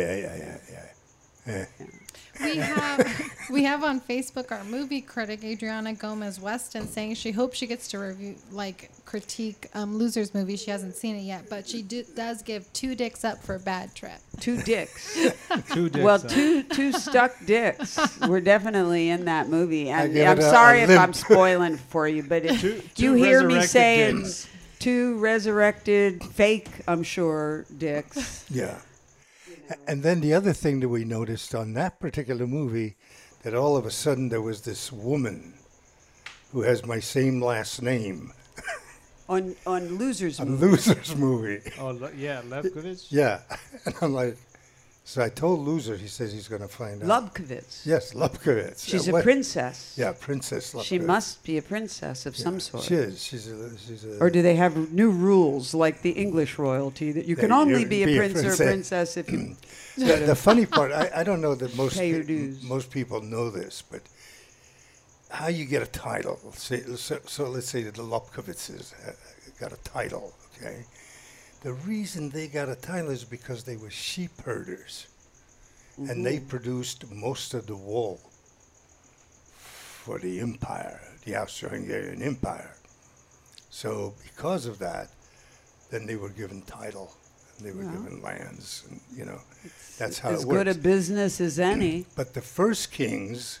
yeah. We have on Facebook our movie critic Adriana Gomez Weston saying she hopes she gets to review critique Losers movie. She hasn't seen it yet, but she does give 2 dicks up for Bad Trip. 2 dicks. 2 dicks. Well, up. two stuck dicks were definitely in that movie, and give I'm it a sorry if limp. I'm spoiling for you, but if Two you hear me resurrected saying dicks. 2 resurrected, fake, I'm sure, dicks. Yeah. And then the other thing that we noticed on that particular movie, that all of a sudden there was this woman who has my same last name On Losers on movie. Losers movie. Oh, yeah, Levkovich? Yeah. And I'm like, so I told Loser, he says he's going to find out. Lubkovitz. Yes, Lubkovitz. She's a What- princess. Yeah, Princess Lubkovitz. She must be a princess of some sort. She is. She's a Or do they have new rules like the English royalty that you can That only you be a be a prince or a princess. princess if you The funny part, I don't know that most Pay your dues. most people know this, but how you get a title. So let's say that the Lubkovitzes got a title, okay? The reason they got a title is because they were sheep herders, and they produced most of the wool for the empire, the Austro-Hungarian Empire. So because of that, then they were given title, and they were given lands, and that's how as it good a works. business as any. But the first kings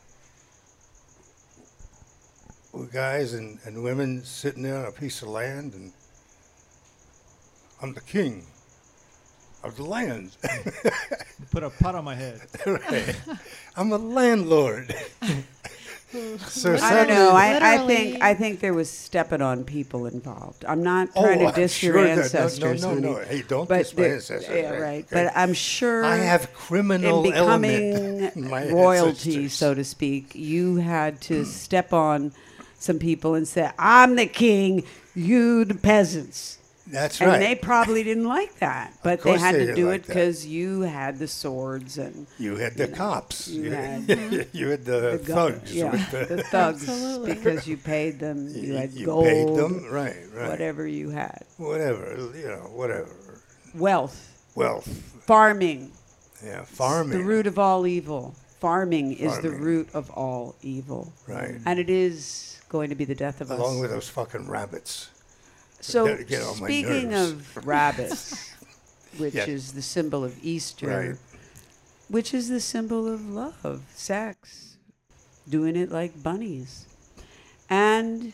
were guys and women sitting there on a piece of land, and I'm the king of the land. Put a pot on my head. Right. I'm a landlord. So I don't suddenly- know. Literally. I think there was stepping on people involved. I'm not trying to I'm diss sure your that- ancestors. No. honey. Hey, don't But diss my there- ancestors. Yeah, right. But I'm sure I have criminal in becoming element in my royalty, ancestors. so to speak, you had to step on some people and say, "I'm the king, you the peasants." That's And right. they probably didn't like that, but they course had they to didn't do like it that. because you had the swords and You had the cops. you had you had the gu- thugs. yeah, with the thugs, Absolutely. because you paid them. You had you gold, paid them, right? whatever you had, Whatever, whatever. wealth, Wealth, farming. yeah, It's farming. the root of all evil. Farming is the Farming. root of all evil, Right. and it is going to be the death of Along us. with those fucking rabbits. So, That get on my speaking nerves. of rabbits, which Yeah. is the symbol of Easter, Right. which is the symbol of love, sex, doing it like bunnies, and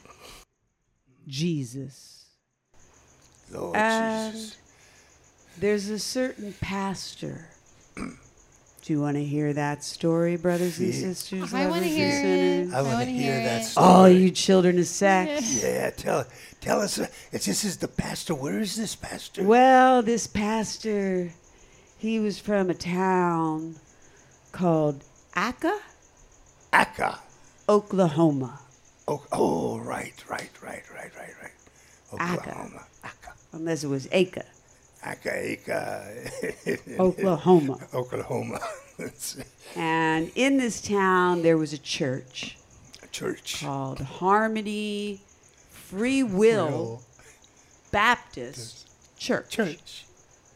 Jesus. Lord And Jesus. there's a certain pastor. Do you want to hear that story, brothers and Yeah. sisters? I want to lovers and hear sinners? it. I want to wanna hear that it. story. All you children of sex. Yeah, tell us. This is the pastor. Where is this pastor? Well, this pastor, he was from a town called Akka, Akka. Oklahoma. Oh, right. Oklahoma. Akka. Unless it was Acre, Akka. Oklahoma. Oklahoma. That's it. And in this town, there was a church A church. called Harmony Free Will Baptist Church. Church.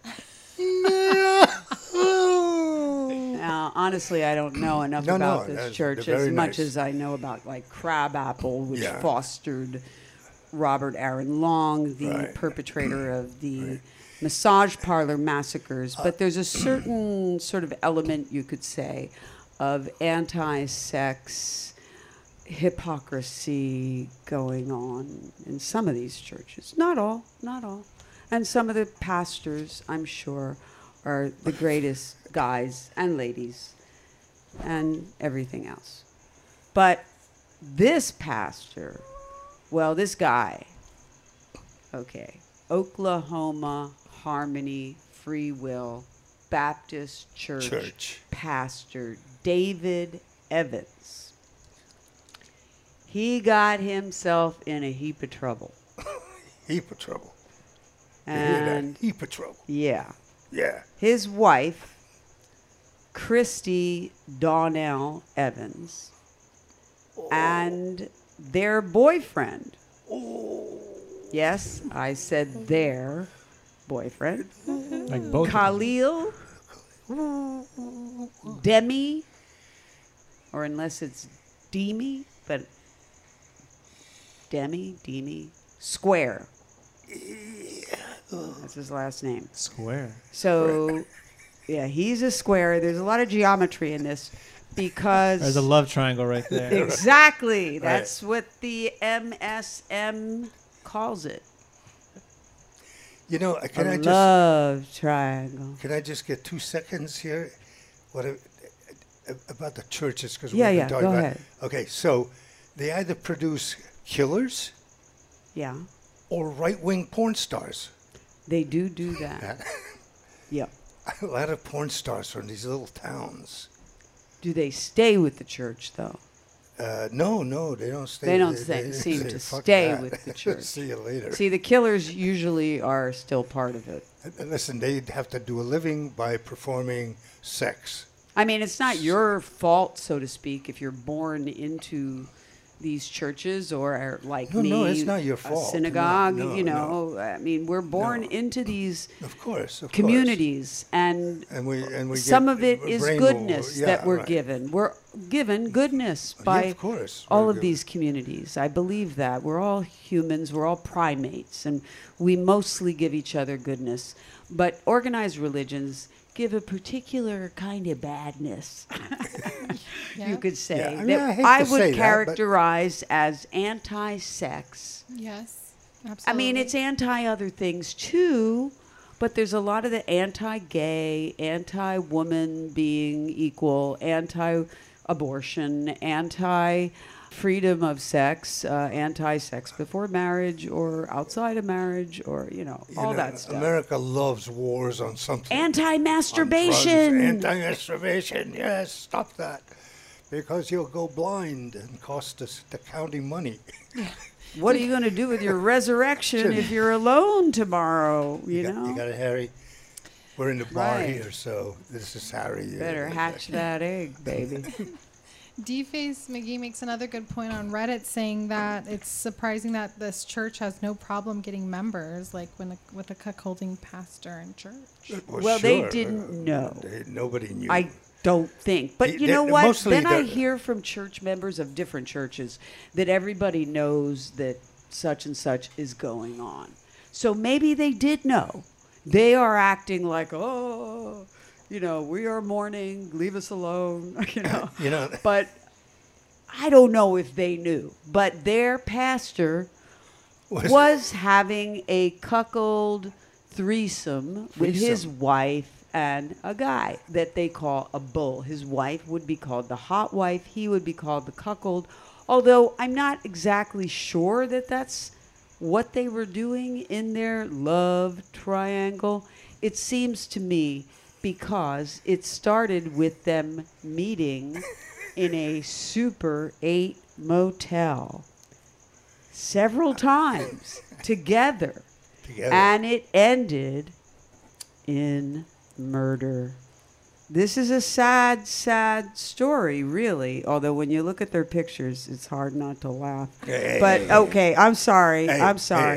Now, honestly, I don't know enough No, about no, this that's church very as much nice. as I know about like Crabapple, which Yeah. fostered Robert Aaron Long, the Right. perpetrator of the massage parlor massacres, but there's a certain sort of element, you could say, of anti-sex hypocrisy going on in some of these churches. Not all, not all. And some of the pastors, I'm sure, are the greatest guys and ladies and everything else. But this pastor, well, this guy, okay, Oklahoma Harmony Free Will Baptist Church pastor David Evans. He got himself in a heap of trouble. Heap of trouble. And heap of trouble. yeah. Yeah. His wife, Christy Donnell Evans, and their boyfriend. Yes, I said their boyfriend. Like both. Khalil Demi, or unless it's Demi, but Demi, Square. That's his last name. Square. So, yeah, he's a square. There's a lot of geometry in this because... There's a love triangle right there. Exactly. That's what the MSM calls it. You know, Love triangle. Can I just get 2 seconds here? About the churches? Because Yeah, we've been talking go about. ahead. Okay, so they either produce killers Yeah, or right-wing porn stars. they do that. Yep. A lot of porn stars from these little towns. Do they stay with the church, though? No, they don't stay. They don't seem to "Fuck stay that." with the church. See you later. See, the killers usually are still part of it. Listen, they have to do a living by performing sex. I mean, it's not your fault, so to speak, if you're born into these churches or are like me, No, it's not your a fault. synagogue. No, you know, no. I mean, we're born into these Of course. communities, and we some get of it is brainwashed. goodness Yeah, that we're right. given. We're given goodness by of course. all We're of given- these communities. I believe that. We're all humans. We're all primates, and we mostly give each other goodness. But organized religions give a particular kind of badness, Yeah. you could say, Yeah, I mean, that I hate I to would say that, but- characterize as anti-sex. Yes. Absolutely. I mean, it's anti-other things too, but there's a lot of the anti-gay, anti-woman being equal, anti-abortion, anti-freedom of sex, anti-sex before marriage or outside of marriage, or all that stuff. America loves wars on something. Anti-masturbation. Anti-masturbation. Yes, stop that. Because you'll go blind and cost us the county money. What are you going to do with your resurrection if you're alone tomorrow? You know, You got it, Harry. We're in the bar Right. here, so this is Harry. better hatch that egg, baby. D-Face McGee makes another good point on Reddit, saying that it's surprising that this church has no problem getting members, like with a cuckolding pastor in church. Well, they didn't know. Nobody knew. I don't think. But you know They- what? mostly Then I they're- hear from church members of different churches that everybody knows that such and such is going on. So maybe they did know. They are acting like, oh, we are mourning, leave us alone, But I don't know if they knew. But their pastor was having a cuckold threesome with his wife and a guy that they call a bull. His wife would be called the hot wife. He would be called the cuckold. Although I'm not exactly sure that that's what they were doing in their love triangle. It seems to me because it started with them meeting in a Super 8 motel several times together. And it ended in murder. This is a sad, sad story, really. Although when you look at their pictures, it's hard not to laugh. But okay, I'm sorry. I'm sorry.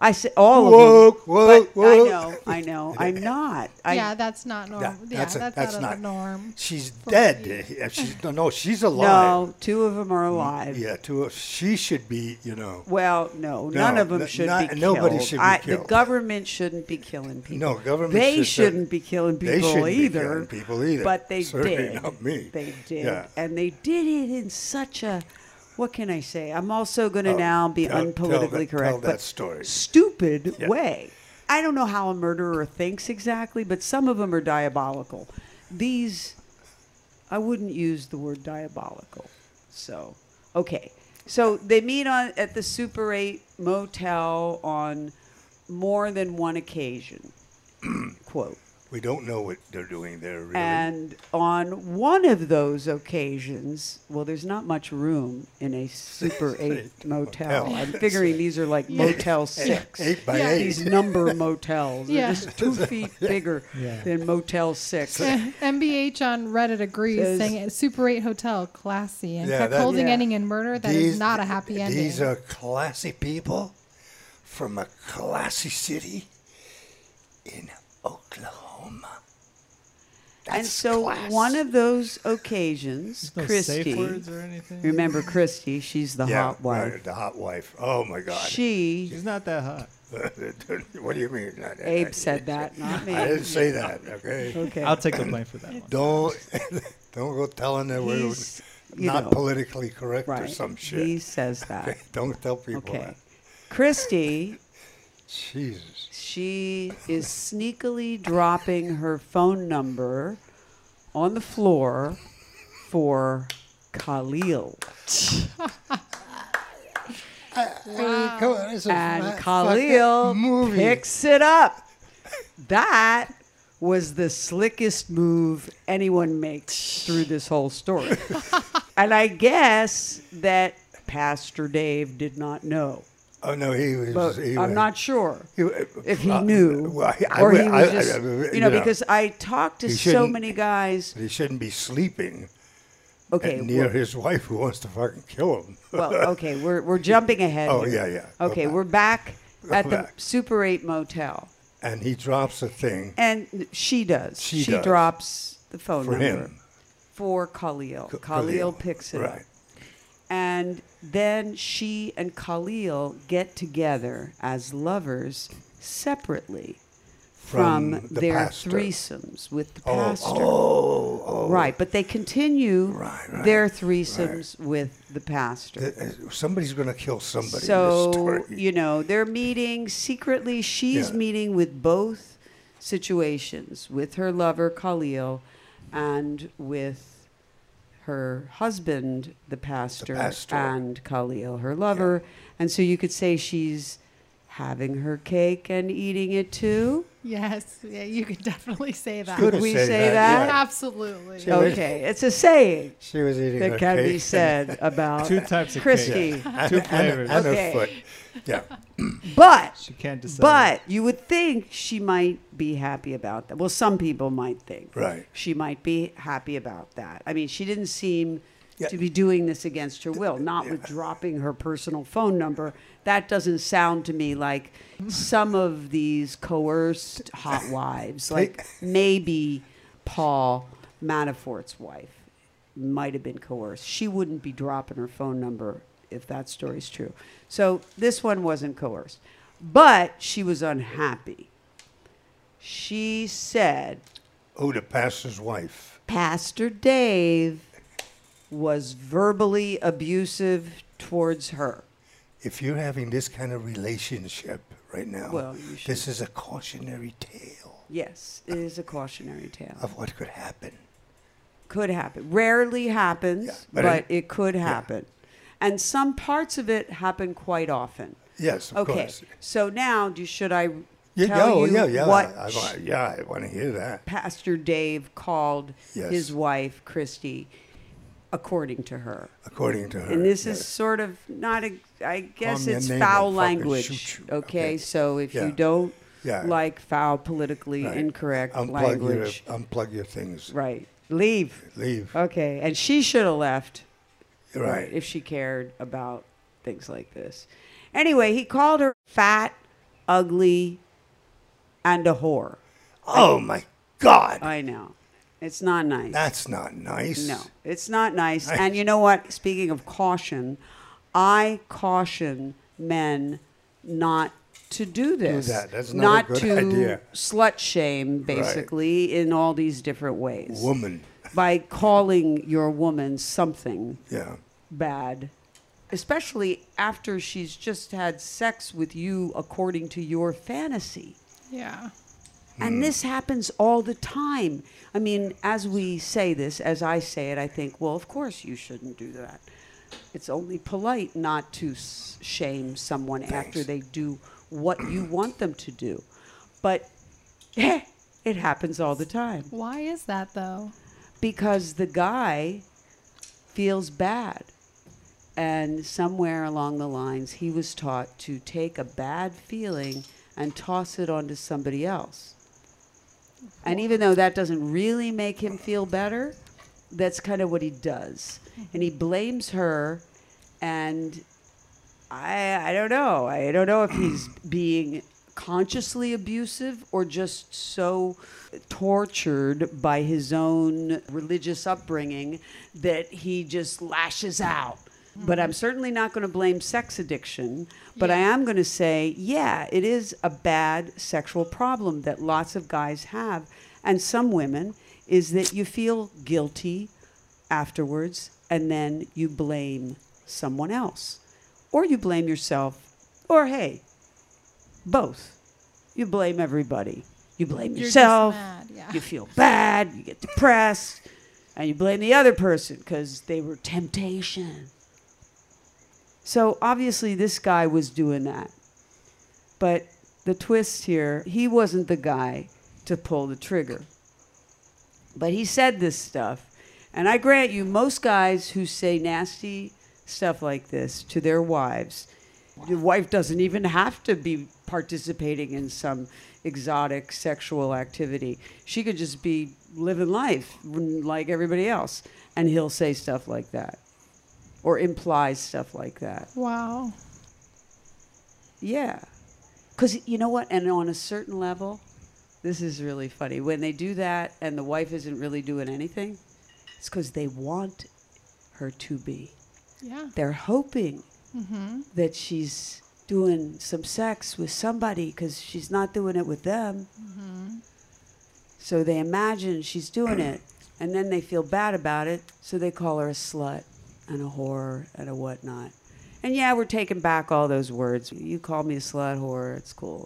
I said all Woke, of them. woke, but woke. I know. I'm not. Yeah, that's not normal. Yeah, that's that's, that's out not of the norm. She's dead. She's alive. No, two of them are alive. Yeah, she should be, Well, no, none of them should be killed. Nobody should be The killed. government shouldn't be killing people. No, government They should- shouldn't be killing They people shouldn't be either. killing people either. But they Certainly did. not me. They did. Yeah. And they did it in such a, what can I say? I'm also going to now be tell unpolitically correct. Tell but that story. stupid Yeah. way. I don't know how a murderer thinks exactly, but some of them are diabolical. These, I wouldn't use the word diabolical. So, okay. So they meet at the Super 8 motel on more than one occasion, quote. We don't know what they're doing there, really. And on one of those occasions, well, there's not much room in a Super 8 motel. motel. I'm figuring these are like Motel 6. 8 by Yeah. 8. These number motels. They're Yeah. just 2 feet bigger Yeah. than Motel 6. MBH on Reddit agrees, Says- saying Super 8 hotel, classy, and Yeah, kept that- holding Yeah. ending in murder. That is not a happy ending. These are classy people from a classy city in Oklahoma. And That's so class. one of those occasions, There's no safe Christy, words or anything. remember Christy, she's the hot wife. Right, the hot wife. Oh my God. She's not that hot. What do you mean? Abe said that, not me. I didn't say that. Okay. Okay. I'll take the blame for that one. Don't go telling that we're He's, you not know, politically correct or right. some shit. He says that. Okay, don't tell people Okay. that. Christy, Jesus. she is sneakily dropping her phone number on the floor for Khalil. Hey, come on, it's a And fucking Khalil movie. picks it up. That was the slickest move anyone makes through this whole story. And I guess that Pastor Dave did not know. Oh no, he was. But he I'm was- not sure he- if he uh, knew. well, or he I- was I- just, I- because I talked to He so shouldn't- many guys. He shouldn't be sleeping Okay, near well, his wife who wants to fucking kill him. okay, we're jumping ahead. Oh, here. yeah. Go Okay, back. we're back at the back. Super 8 motel. And he drops a thing And she does. She She does. drops the phone for number him. for Khalil. Khalil picks it up. Right. And then she and Khalil get together as lovers separately from the their pastor. threesomes with the pastor. Oh. Right, but they continue Right, their threesomes with the pastor. Somebody's going to kill somebody in this So, story. they're meeting secretly. She's Yeah. meeting with both situations, with her lover, Khalil, and with her husband, the pastor, pastor. and Khalil, her lover. And so you could say she's having her cake and eating it too. Yes, yeah, you could definitely say that. Could could we say say that, that? yeah. Absolutely. She was- Okay, it's a saying She was eating that her can cake be said about Two types of Christy. cake. Two flavors. and Okay. her foot. Yeah. But She can't decide. But you would think she might be happy about that. Well, some people might think Right. she might be happy about that. I mean, she didn't seem Yeah. to be doing this against her will, not with dropping her personal phone number. That doesn't sound to me like some of these coerced hot wives, like maybe Paul Manafort's wife might have been coerced. She wouldn't be dropping her phone number if that story's true. So this one wasn't coerced. But she was unhappy. She said Oh, the pastor's wife. Pastor Dave was verbally abusive towards her. If you're having this kind of relationship right now, Well, you should- this is a cautionary tale Yes, it is a cautionary tale. of what could happen. Could happen. Rarely happens, Yeah, but, but it could happen. And some parts of it happen quite often. Yes, of Okay, course. so now should I Yeah, tell you yeah. what I want to hear that. Pastor Dave called Yes. his wife, Christy, according to her? According to her. And this is yes. sort of not a, I guess me a it's name, foul I'll fucking language. shoot you. Okay, Okay. so if Yeah. you don't Yeah. like foul, politically Right. incorrect Unplug language, unplug your things. right, leave. Leave. Okay, and she should have left, Right. if she cared about things like this. Anyway, he called her fat, ugly, and a whore. Oh my God. I know. It's not nice. That's not nice. No, it's not nice. And you know what? Speaking of caution, I caution men not to do this. that. That's not a good to idea. slut shame, basically, in all these different ways. Woman. By calling your woman something Yeah. bad, especially after she's just had sex with you according to your fantasy. Yeah. And this happens all the time. I mean, as we say this, as I say it, I think, well, of course you shouldn't do that. It's only polite not to shame someone after they do what you want them to do. But it happens all the time. Why is that though? Because the guy feels bad. And somewhere along the lines, he was taught to take a bad feeling and toss it onto somebody else. And even though that doesn't really make him feel better, that's kind of what he does. And he blames her, and I don't know. I don't know if he's being consciously abusive or just so tortured by his own religious upbringing that he just lashes out. But I'm certainly not going to blame sex addiction. But I am going to say, yeah, it is a bad sexual problem that lots of guys have, and some women, is that you feel guilty afterwards, and then you blame someone else. Or you blame yourself, or hey, both. You blame everybody. You blame You're yourself, just mad, yeah. you feel bad, you get depressed, and you blame the other person because they were temptation. So obviously this guy was doing that. But the twist here, he wasn't the guy to pull the trigger. But he said this stuff. And I grant you, most guys who say nasty stuff like this to their wives, the wife doesn't even have to be participating in some exotic sexual activity. She could just be living life like everybody else. And he'll say stuff like that. Or implies stuff like that. Wow. Yeah. Because you know what? And on a certain level, this is really funny. When they do that and the wife isn't really doing anything, it's because they want her to be. Yeah. They're hoping that she's doing some sex with somebody because she's not doing it with them. So they imagine she's doing it, and then they feel bad about it, so they call her a slut and a whore and a whatnot. And yeah, we're taking back all those words. You call me a slut, whore, it's cool.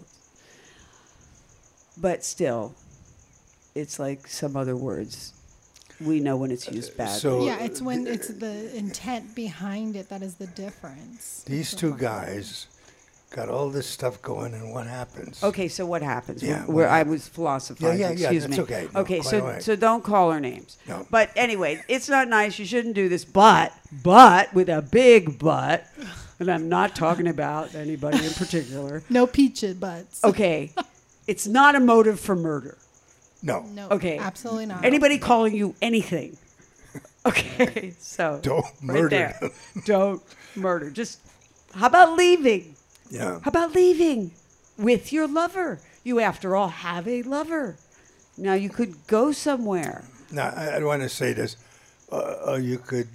But still, it's like some other words. We know when it's used badly. So Yeah, it's when it's the intent behind it that is the difference. these two guys got all this stuff going, and what happens? Okay, so what happens? Yeah, Where what I happens? was philosophizing. Yeah, Excuse that's me. okay. No, Okay, quite so all right. so don't call her names. No. But anyway, it's not nice. You shouldn't do this. But with a big but, and I'm not talking about anybody in particular. No peaches butts. Okay, it's not a motive for murder. No. No. Okay, Absolutely not. Anybody calling you anything? Okay, so Don't right murder there. them. Don't murder. Just how about leaving? Yeah. How about leaving with your lover? You, after all, have a lover. Now you could go somewhere. Now, I want to say this. You could,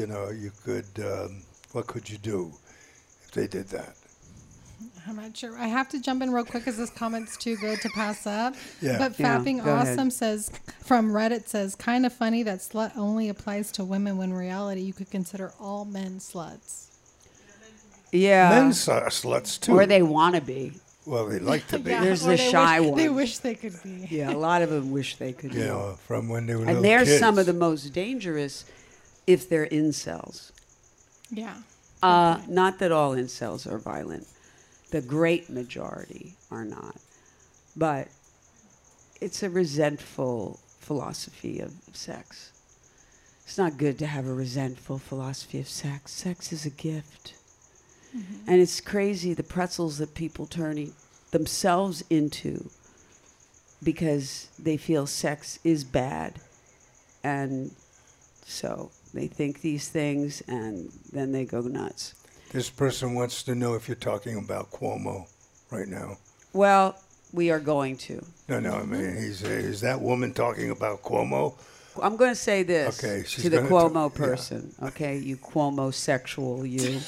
what could you do if they did that? I'm not sure. I have to jump in real quick because this comment's too good to pass up. Yeah. But Yeah, Fapping go ahead. Awesome says, from Reddit says, kind of funny that slut only applies to women when in reality you could consider all men sluts. Yeah. Men's sluts, too. Or they want to be. Well, they like to be. Yeah, There's or the they shy wish, They one. wish they could be. Yeah, a lot of them wish they could You be. know, from when they were little And they're kids. some of the most dangerous if they're incels. Yeah. Not that all incels are violent. The great majority are not. But it's a resentful philosophy of sex. It's not good to have a resentful philosophy of sex. Sex is a gift. And it's crazy the pretzels that people turn themselves into because they feel sex is bad. And so they think these things and then they go nuts. This person wants to know if you're talking about Cuomo right now. Well, we are going to. No, I mean, is that woman talking about Cuomo? I'm going to say this Okay, she's to the gonna Cuomo yeah. person. Okay, you Cuomo sexual, you.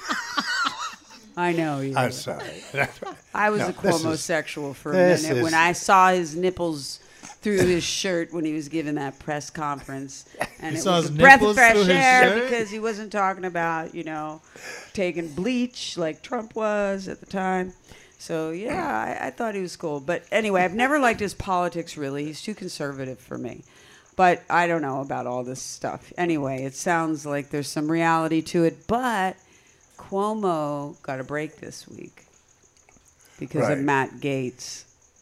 I know you. I'm sorry. I was No, a this Cuomo is- sexual for a this minute is- when I saw his nipples through his shirt when he was giving that press conference, and You it saw was a his breath of nipples fresh through his air shirt? because he wasn't talking about taking bleach like Trump was at the time. So yeah, I thought he was cool. But anyway, I've never liked his politics really. He's too conservative for me. But I don't know about all this stuff. Anyway, it sounds like there's some reality to it. But Cuomo got a break this week because of Right. Matt Gaetz.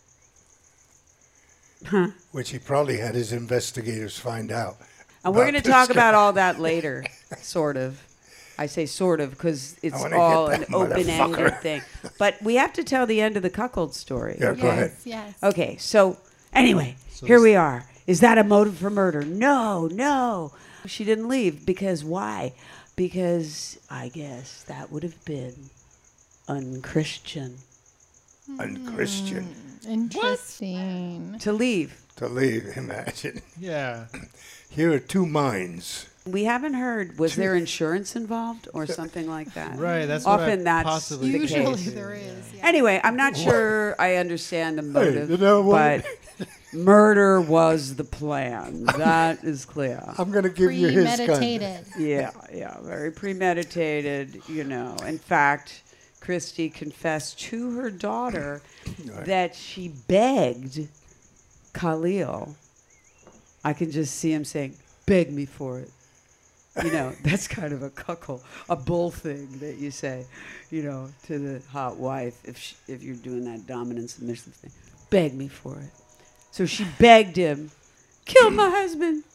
Which he probably had his investigators find out. And we're about going to this talk guy. about all that later, sort of. I say sort of because it's wanna all get an that open-ended motherfucker. thing. But we have to tell the end of the cuckold story. Yeah, go ahead. Yes. Okay, so anyway, here we are. Is that a motive for murder? No. She didn't leave because why? Because I guess that would have been unchristian Unchristian. Interesting. to leave. To leave, imagine. Yeah. Here are two minds. We haven't heard, was there insurance involved or something like that? Right. That's Often what I that's possibly the Usually case. there is. Yeah. Anyway, I'm not sure I understand the motive, you know what? but murder was the plan. That is clear. I'm going to give you his gun. Premeditated. Yeah, very premeditated, In fact, Christy confessed to her daughter Right. that she begged Khalil. I can just see him saying, beg me for it. That's kind of a cuckold, a bull thing that you say, to the hot wife if you're doing that dominant submissive thing. Beg me for it. So she begged him, kill my husband,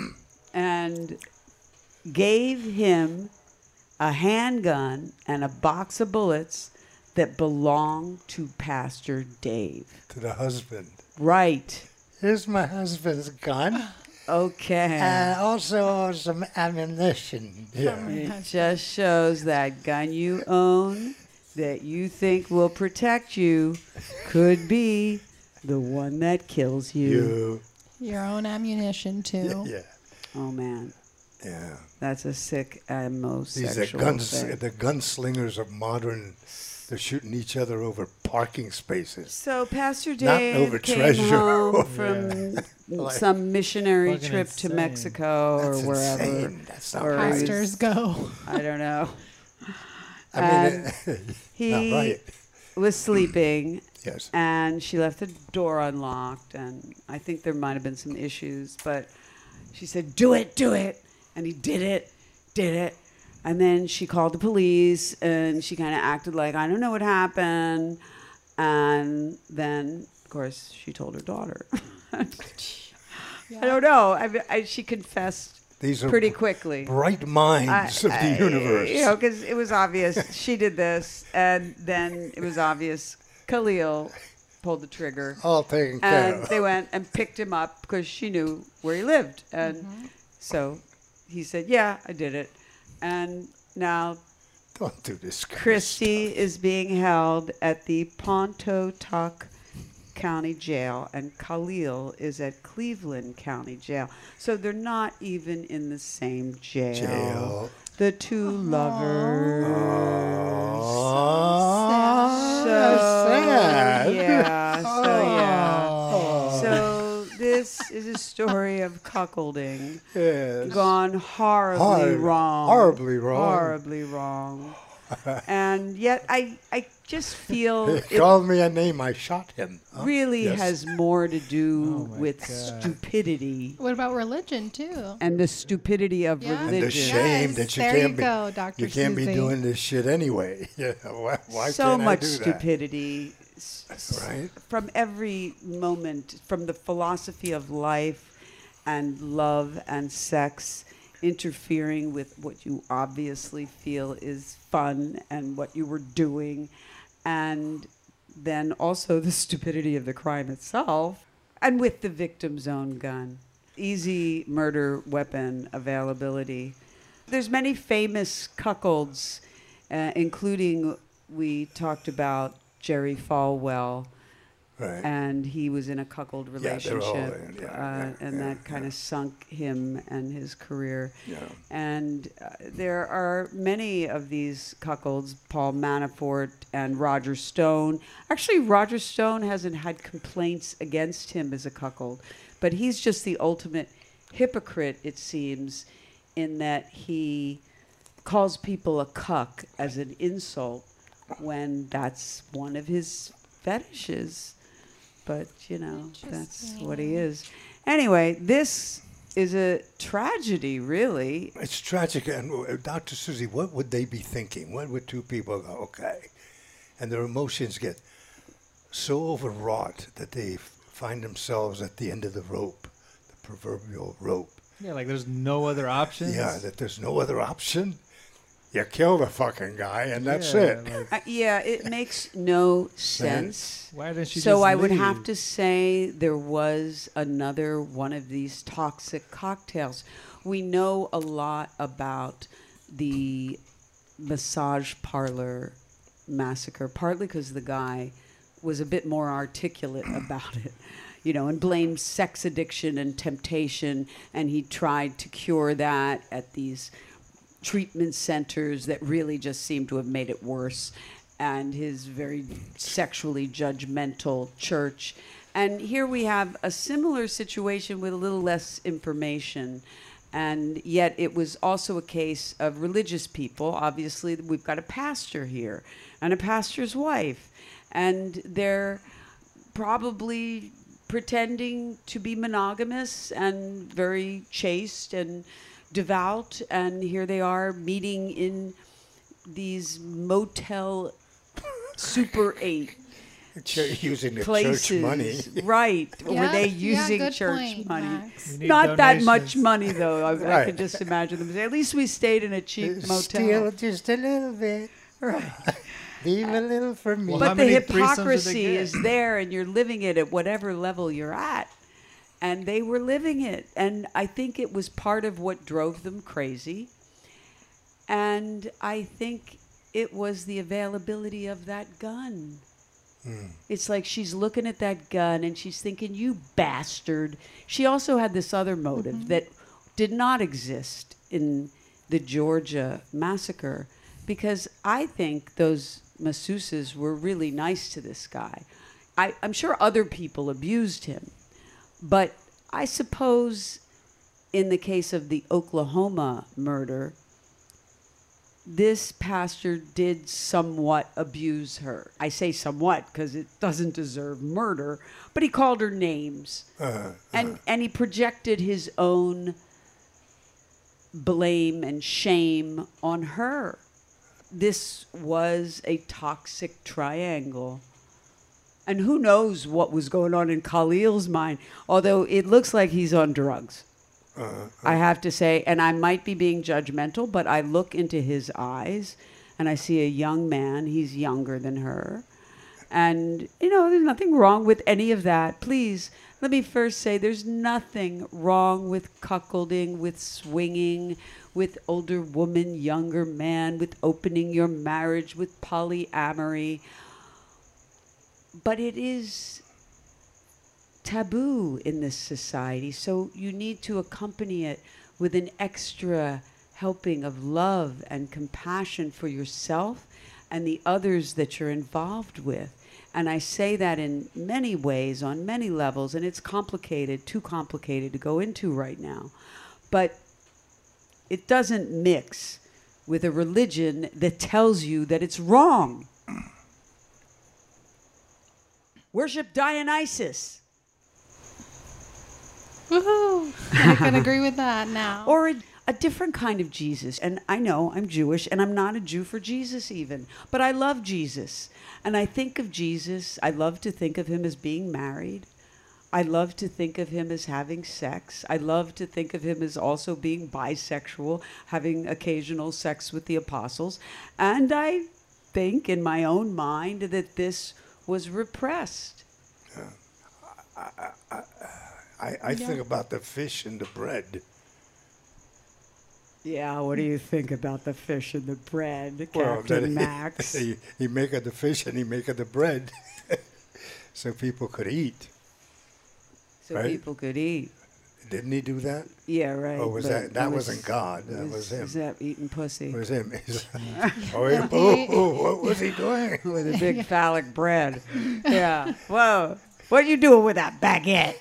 and gave him a handgun and a box of bullets that belonged to Pastor Dave. To the husband. Right. Here's my husband's gun. Okay. And also some ammunition. Yeah. It just shows that gun you own that you think will protect you could be the one that kills you. Your own ammunition, too. Yeah. Oh, man. Yeah. That's a sick ammo These are sexual thing. the gunslingers of modern. They're shooting each other over parking spaces. So Pastor Not Dave over came treasure. home from Like- some missionary Fucking trip to insane. Mexico or That's wherever. insane. That's not Or right. he was- Pastors go. I don't know. I mean, He not right. was sleeping, Yes. and she left the door unlocked, and I think there might have been some issues, but she said, do it, and he did it, and then she called the police, and she kind of acted like, I don't know what happened, and then, of course, she told her daughter. I don't know. She confessed These are pretty quickly. bright minds of the universe. Because it was obvious she did this, and then it was obvious Khalil pulled the trigger. All taken care And of. they went and picked him up because she knew where he lived. And so he said, yeah, I did it. And now Don't do this. kind of Christy is being held at the Pontotoc County Jail, and Khalil is at Cleveland County Jail. So they're not even in the same jail. Jail. The two lovers. Oh, So, sad. yeah. So this is a story of cuckolding Yes. gone horribly wrong. Horribly wrong. Horribly wrong. And yet I just feel He it called me a name. I shot him. Huh? really Yes. has more to do Oh my with God. stupidity What about religion, too? and the stupidity of Yeah. And the religion. shame Yes, that you there can't you be. go, Dr. You can't be Susie. doing this shit anyway. Yeah. Why So can't much I do that? stupidity. Right. From every moment, from the philosophy of life and love and sex interfering with what you obviously feel is fun and what you were doing, and then also the stupidity of the crime itself, and with the victim's own gun. Easy murder weapon availability. There's many famous cuckolds, including we talked about Jerry Falwell. Right. And he was in a cuckold Yeah, they're all relationship, in, yeah, and that kind of sunk him and his career. Yeah. And there are many of these cuckolds, Paul Manafort and Roger Stone. Actually, Roger Stone hasn't had complaints against him as a cuckold, but he's just the ultimate hypocrite, it seems, in that he calls people a cuck as an insult when that's one of his fetishes. But, you know, that's what he is. Anyway, this is a tragedy, really. It's tragic. And Dr. Susie, what would they be thinking? What would two people go, okay? And their emotions get so overwrought that they find themselves at the end of the rope, the proverbial rope. Yeah, like there's no other options. Yeah, that there's no other option. You kill the fucking guy, and that's Yeah, it. like, Yeah, it makes no sense. why didn't she So just I would leave? have to say there was another one of these toxic cocktails. We know a lot about the massage parlor massacre, partly because the guy was a bit more articulate about it, you know, and blamed sex addiction and temptation, and he tried to cure that at these treatment centers that really just seemed to have made it worse, and his very sexually judgmental church. And here we have a similar situation with a little less information. And yet it was also a case of religious people. Obviously, we've got a pastor here and a pastor's wife, and they're probably pretending to be monogamous and very chaste and devout, and here they are meeting in these Motel Super 8 Using the places. church money. Right. Were Yeah, they yeah, using good church point, money? Max. We need Not that much donations. money, though. I Right. could just imagine them saying, at least we stayed in a cheap motel. Steal just a little bit. Right. Leave a little for me. Well, how But the many threesomes did they hypocrisy get? is there, and you're living it at whatever level you're at. And they were living it. And I think it was part of what drove them crazy. And I think it was the availability of that gun. It's like she's looking at that gun and she's thinking, you bastard. She also had this other motive that did not exist in the Georgia massacre, because I think those masseuses were really nice to this guy. I'm sure other people abused him, but I suppose in the case of the Oklahoma murder, this pastor did somewhat abuse her. I say somewhat because it doesn't deserve murder, but he called her names. And he projected his own blame and shame on her. This was a toxic triangle. And who knows what was going on in Khalil's mind, although it looks like he's on drugs. I have to say, and I might be being judgmental, but I look into his eyes and I see a young man. He's younger than her. And, you know, there's nothing wrong with any of that. Please, let me first say there's nothing wrong with cuckolding, with swinging, with older woman, younger man, with opening your marriage, with polyamory. But it is taboo in this society, so you need to accompany it with an extra helping of love and compassion for yourself and the others that you're involved with. And I say that in many ways, on many levels, and it's complicated, too complicated to go into right now. But it doesn't mix with a religion that tells you that it's wrong. Worship Dionysus. Woohoo! I can agree with that now. Or a different kind of Jesus. And I know I'm Jewish, and I'm not a Jew for Jesus even. But I love Jesus. And I think of Jesus, I love to think of him as being married. I love to think of him as having sex. I love to think of him as also being bisexual, having occasional sex with the apostles. And I think in my own mind that this was repressed. I think about the fish and the bread. Yeah, what do you think about the fish and the bread, Well, Captain then Max? he make of the fish and he make of the bread, so people could eat. So right? people could eat. Didn't he do that? Yeah, right. Or was but that it wasn't God? That was him. Was that eating pussy? It was him. they- What was he doing? With a big phallic bread. Yeah. Whoa. What you doing with that baguette?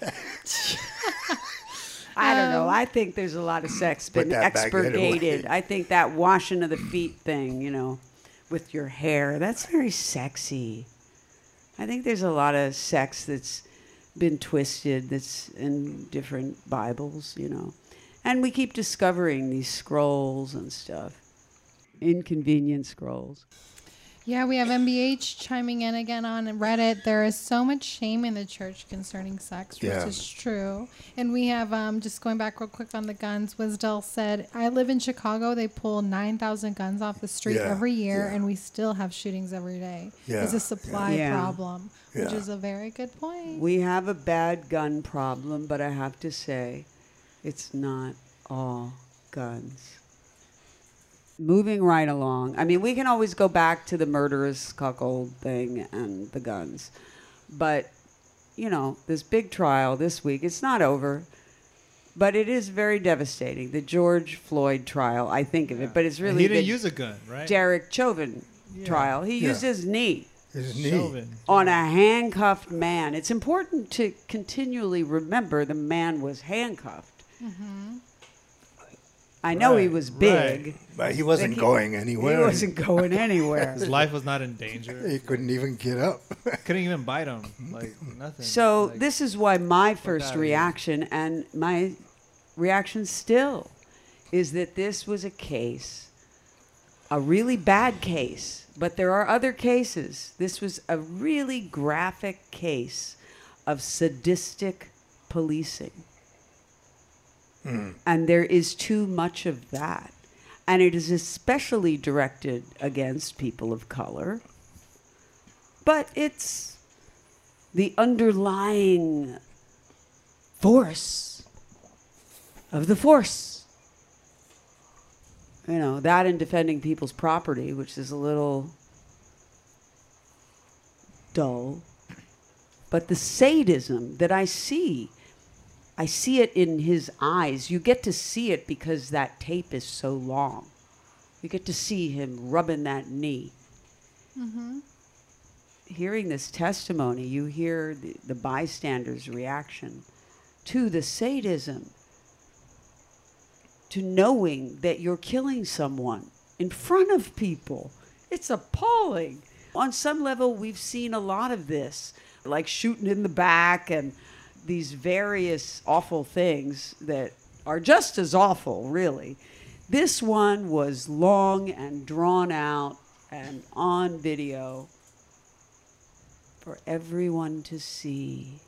I don't know. I think there's a lot of sex Put been that baguette expurgated. away. I think that washing of the feet thing, with your hair, that's very sexy. I think there's a lot of sex that's been twisted, that's in different Bibles, And we keep discovering these scrolls and stuff. Inconvenient scrolls. Yeah, we have MBH chiming in again on Reddit. There is so much shame in the church concerning sex, which Yeah. is true. And we have, just going back real quick on the guns, Wisdell said, I live in Chicago. They pull 9,000 guns off the street Yeah, every year, yeah. and we still have shootings every day. Yeah, It's a supply yeah. problem, which Yeah. is a very good point. We have a bad gun problem, but I have to say, it's not all guns. Moving right along. I mean, we can always go back to the murderous cuckold thing and the guns. But, this big trial this week, it's not over. But it is very devastating. The George Floyd trial, I think of it. But it's really he didn't the use a gun, right? Derek Chauvin trial. He used his knee His knee. Chauvin. on a handcuffed man. It's important to continually remember the man was handcuffed. I know he Right, was big. right. But he wasn't He- going He anywhere. wasn't going anywhere. His life was not in danger. He couldn't even get up. Couldn't even bite him. Like nothing. So Like, this is why my first outta here. reaction, and my reaction still, is that this was a case, a really bad case. But there are other cases. This was a really graphic case of sadistic policing. And there is too much of that. And it is especially directed against people of color. But it's the underlying force of the force. That and defending people's property, which is a little dull. But the sadism that I see it in his eyes. You get to see it because that tape is so long. You get to see him rubbing that knee. Hearing this testimony, you hear the bystander's reaction to the sadism, to knowing that you're killing someone in front of people. It's appalling. On some level, we've seen a lot of this, like shooting in the back and these various awful things that are just as awful, really. This one was long and drawn out and on video for everyone to see.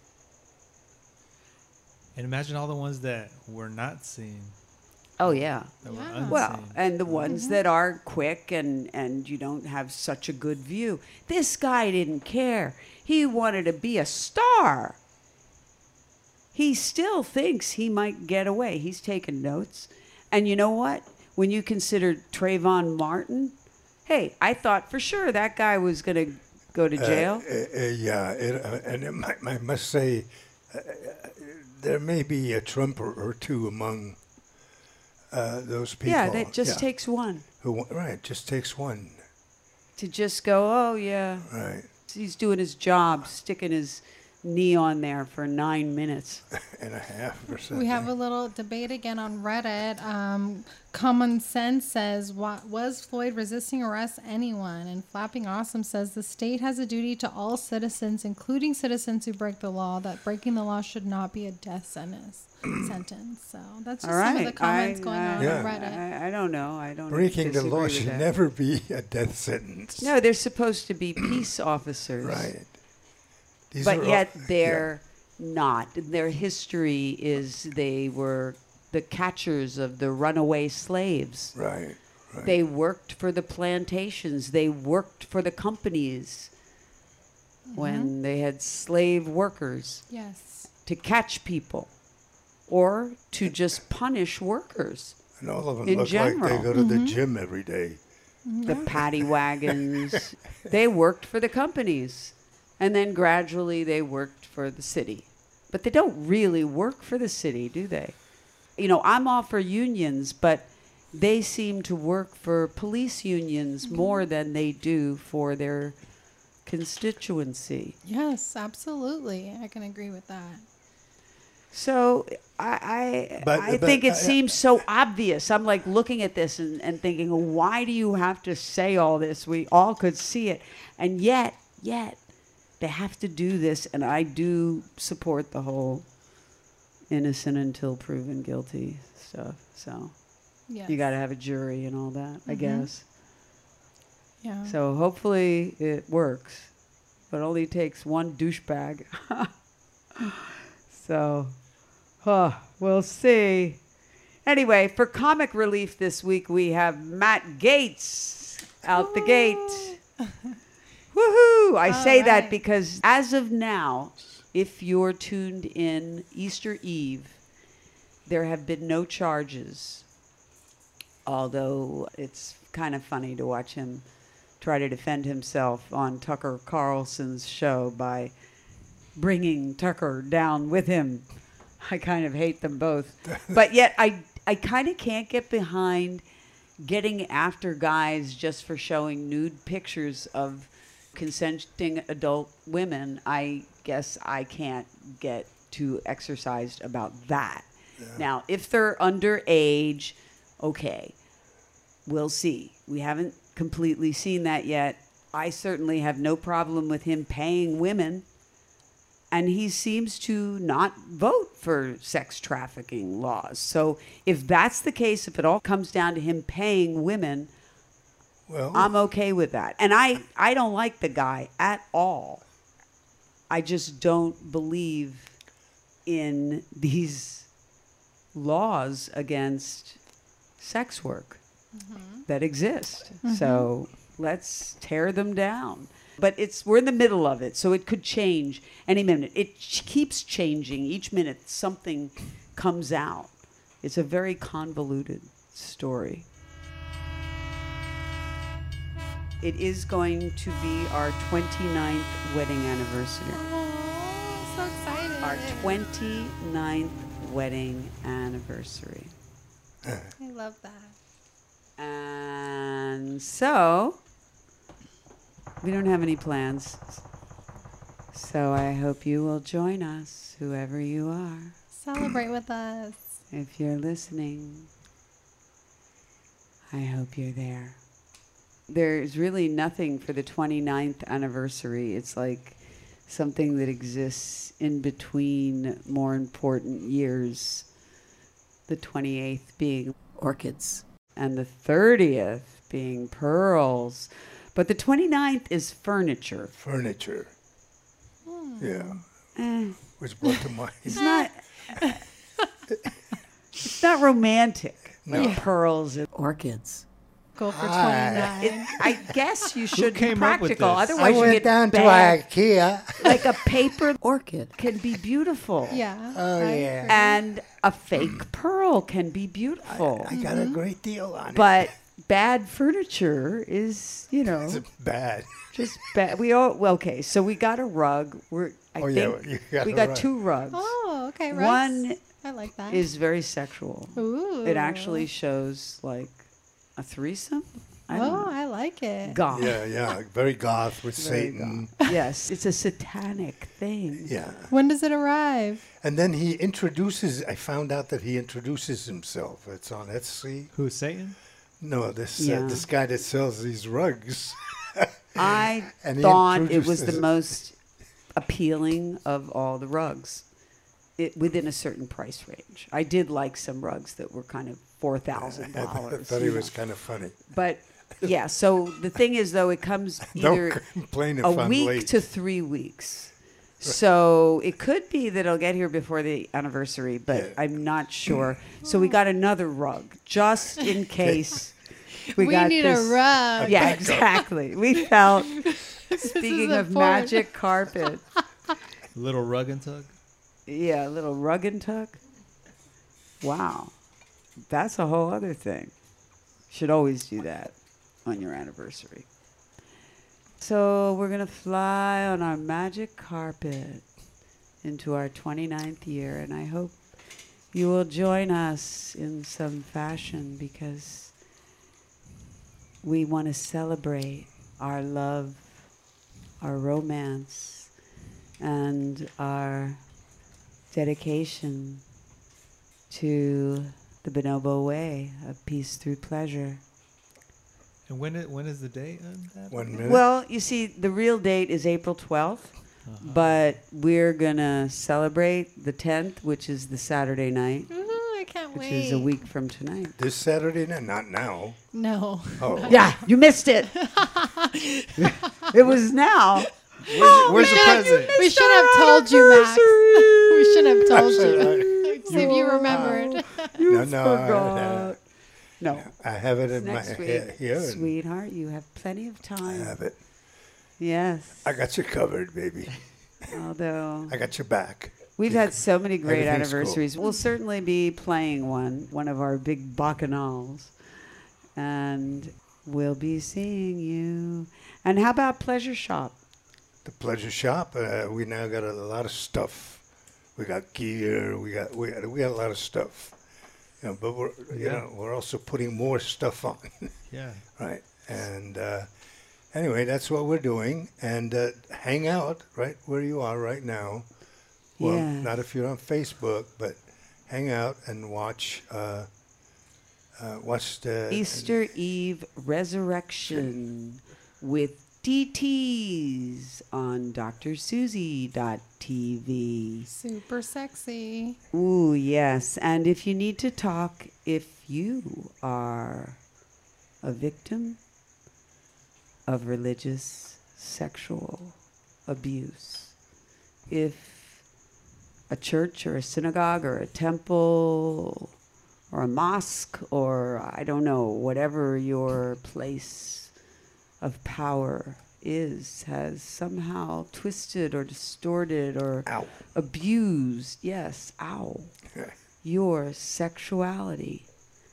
and imagine all the ones that were not seen. Oh, yeah. That were Yeah. unseen. Well, and the ones that are quick and you don't have such a good view. This guy didn't care. He wanted to be a star. He still thinks he might get away. He's taking notes. And you know what? When you consider Trayvon Martin, hey, I thought for sure that guy was going to go to jail. I must say, there may be a trumper or two among those people. Yeah, that just takes one Right, just takes one. to just go, oh, yeah. Right, He's doing his job, sticking his knee on there for 9 minutes. and a half or something. We have a little debate again on Reddit. Common Sense says, was Floyd resisting arrest anyone? And Flapping Awesome says, the state has a duty to all citizens, including citizens who break the law, that breaking the law should not be a death sentence. So that's just All some of right. the comments going on Yeah. Reddit. I don't know. I don't Breaking the law disagree with should that. never be a death sentence. No, they're supposed to be peace officers. Right. These But are yet all- they're not. Their history is they were the catchers of the runaway slaves. Right, right. They worked for the plantations. They worked for the companies when they had slave workers Yes. to catch people or to just punish workers. And all of them In look like they general. go to the gym every day. The paddy wagons, they worked for the companies. And then gradually they worked for the city. But they don't really work for the city, do they? You know, I'm all for unions, but they seem to work for police unions more than they do for their constituency. Yes, absolutely. I can agree with that. So I But- think it but, seems so obvious. I'm like looking at this and thinking, why do you have to say all this? We all could see it. And yet, they have to do this. And I do support the whole innocent until proven guilty stuff. So Yes. you got to have a jury and all that, I guess. Yeah. So hopefully it works. But it only takes one douchebag. So, we'll see. Anyway, for comic relief this week, we have Matt Gaetz out the gate. Woohoo! I say All that right. because as of now, if you're tuned in Easter Eve, there have been no charges. Although it's kind of funny to watch him try to defend himself on Tucker Carlson's show by bringing Tucker down with him. I kind of hate them both. But yet I kind of can't get behind getting after guys just for showing nude pictures of consenting adult women. I guess I can't get too exercised about that. Yeah. Now, if they're underage, okay, we'll see. We haven't completely seen that yet. I certainly have no problem with him paying women. And he seems to not vote for sex trafficking laws. So if that's the case, if it all comes down to him paying women, Well, I'm okay with that. And I don't like the guy at all. I just don't believe in these laws against sex work that exist. So let's tear them down. But we're in the middle of it, so it could change any minute. It keeps changing. Each minute something comes out. It's a very convoluted story. It is going to be our 29th wedding anniversary. Oh, so excited. Our 29th wedding anniversary. I love that. And so, we don't have any plans. So I hope you will join us, whoever you are. Celebrate with us. If you're listening, I hope you're there. There's really nothing for the 29th anniversary. It's like something that exists in between more important years. The 28th being orchids and the 30th being pearls. But the 29th is furniture. furniture. Yeah. Eh, Which brought to mind. it's not. It's not romantic. No. Like pearls and orchids. Go for Hi. 29. I guess you should be came up with practical. this? Otherwise, I you went get down to bad. IKEA. Like a paper orchid can be beautiful. Yeah. Oh, I yeah. agree. And a fake pearl can be beautiful. I got a great deal on it. But bad furniture is, It's bad. just bad. Okay, so we got a rug. I Oh, yeah, think you got we a got rug. 2 rugs. Oh, okay. Rugs. One I like that. is very sexual. Ooh. It actually shows like a threesome. I don't Oh, know. I like it. Goth. Yeah. Very goth with Very Satan. goth. Yes, it's a satanic thing. Yeah. When does it arrive? And then I found out that he introduces himself. It's on Etsy. Who's Satan? No, this Yeah. this guy that sells these rugs. I And he thought it was the introduces- most appealing of all the rugs. Within a certain price range. I did like some rugs that were kind of $4,000. I thought he was kind of funny. But yeah, so the thing is, though, it comes Don't either complain if a I'm week late. to 3 weeks. So it could be that it'll get here before the anniversary, but Yeah. I'm not sure. So we got another rug just in case. We got need this. a rug. Yeah, exactly. We felt. is Speaking of important. magic carpet, Little rug and tug. yeah, a little rug and tuck. Wow. that's a whole other thing. Should always do that on your anniversary. So we're going to fly on our magic carpet into our 29th year, and I hope you will join us in some fashion because we want to celebrate our love, our romance, and our dedication to the Bonobo way of peace through pleasure. And when is the date on that? 1 minute. Well, you see, the real date is April 12th, but we're going to celebrate the 10th, which is the Saturday night, Ooh, I can't which wait. is a week from tonight. This Saturday night? Not now. No. Oh. Yeah, you missed it. It was now. Where's the present? We should have told you, Max. We should have told you. Right. See if you remembered. You No, forgot. No. I have it in my Next head week, here. and sweetheart, you have plenty of I time. have it. Yes. I got you covered, baby. Although I got your back. we've had so many great Everything's cool. anniversaries. We'll certainly be playing one of our big bacchanals. And we'll be seeing you. And how about Pleasure Shop? The pleasure shop. We now got a lot of stuff. We got gear. We got a lot of stuff. You know, but we're also putting more stuff on. Yeah. Right. And anyway, that's what we're doing. And hang out right where you are right now. Well, Yeah. not if you're on Facebook, but hang out and watch the Easter Eve Resurrection with DTs on drsusie.tv. Super sexy. Ooh, yes. And if you need to talk, if you are a victim of religious sexual abuse, if a church or a synagogue or a temple or a mosque or, I don't know, whatever your place of power has somehow twisted or distorted or Ow. abused, yes, your sexuality,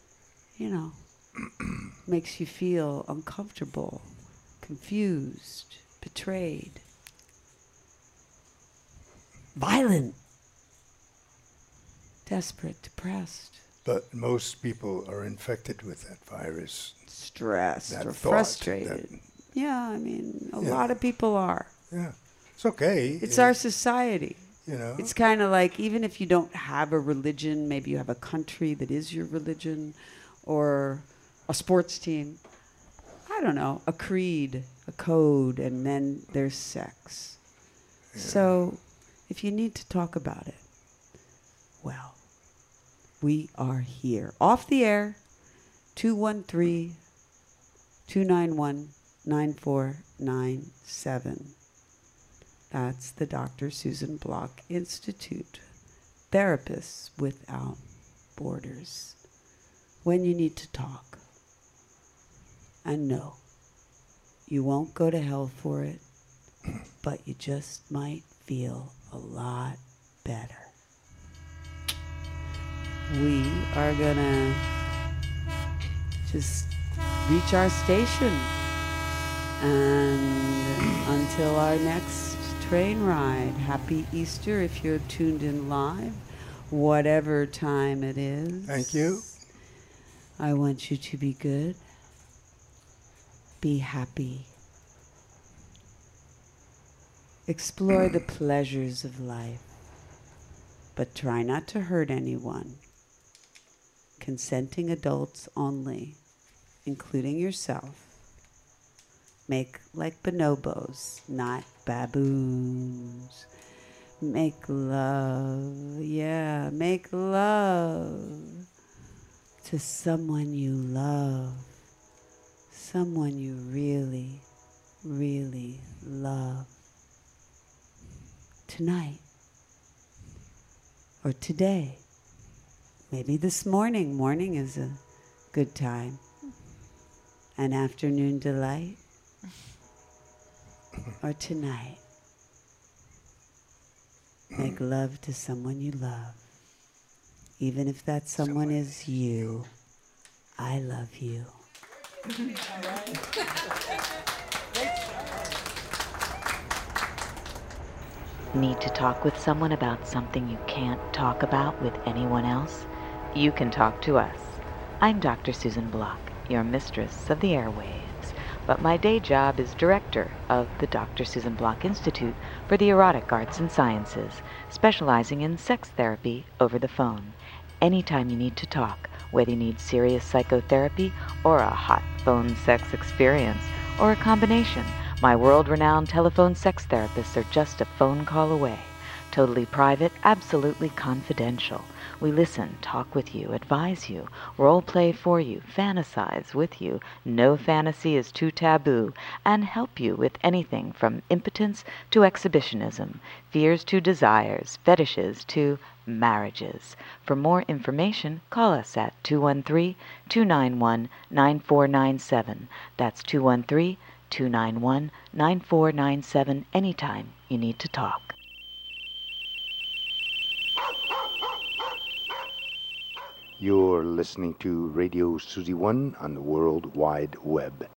makes you feel uncomfortable, confused, betrayed, violent, desperate, depressed, But most people are infected with that virus. stressed, That or thought, frustrated. that- Yeah, I mean, a Yeah. lot of people are. Yeah, it's okay. It's our society. you know. It's kind of like, even if you don't have a religion, maybe you have a country that is your religion, or a sports team. I don't know, a creed, a code, and then there's sex. So if you need to talk about it, well, we are here. Off the air, 213-291-9497. That's the Dr. Susan Block Institute. Therapists Without Borders. When you need to talk. And no, you won't go to hell for it, but you just might feel a lot better. We are gonna just reach our station, and until our next train ride, happy Easter if you're tuned in live, whatever time it is. Thank you. I want you to be good, be happy, explore the pleasures of life, but try not to hurt anyone. Consenting adults only, including yourself. Make like bonobos, not baboons. Make love, yeah, make love to someone you love, someone you really, really love. Tonight, or today, maybe this morning. Morning is a good time. An afternoon delight, or tonight. Make love to someone you love. even if that someone is you. I love you. Need to talk with someone about something you can't talk about with anyone else? You can talk to us. I'm Dr. Susan Block, your mistress of the airwaves, but my day job is director of the Dr. Susan Block Institute for the Erotic Arts and Sciences, specializing in sex therapy over the phone. Anytime you need to talk, whether you need serious psychotherapy or a hot phone sex experience, or a combination, my world-renowned telephone sex therapists are just a phone call away. Totally private, absolutely confidential. We listen, talk with you, advise you, role play for you, fantasize with you. No fantasy is too taboo, and help you with anything from impotence to exhibitionism, fears to desires, fetishes to marriages. For more information, call us at 213-291-9497. That's 213-291-9497 anytime you need to talk. You're listening to Radio Susie One on the World Wide Web.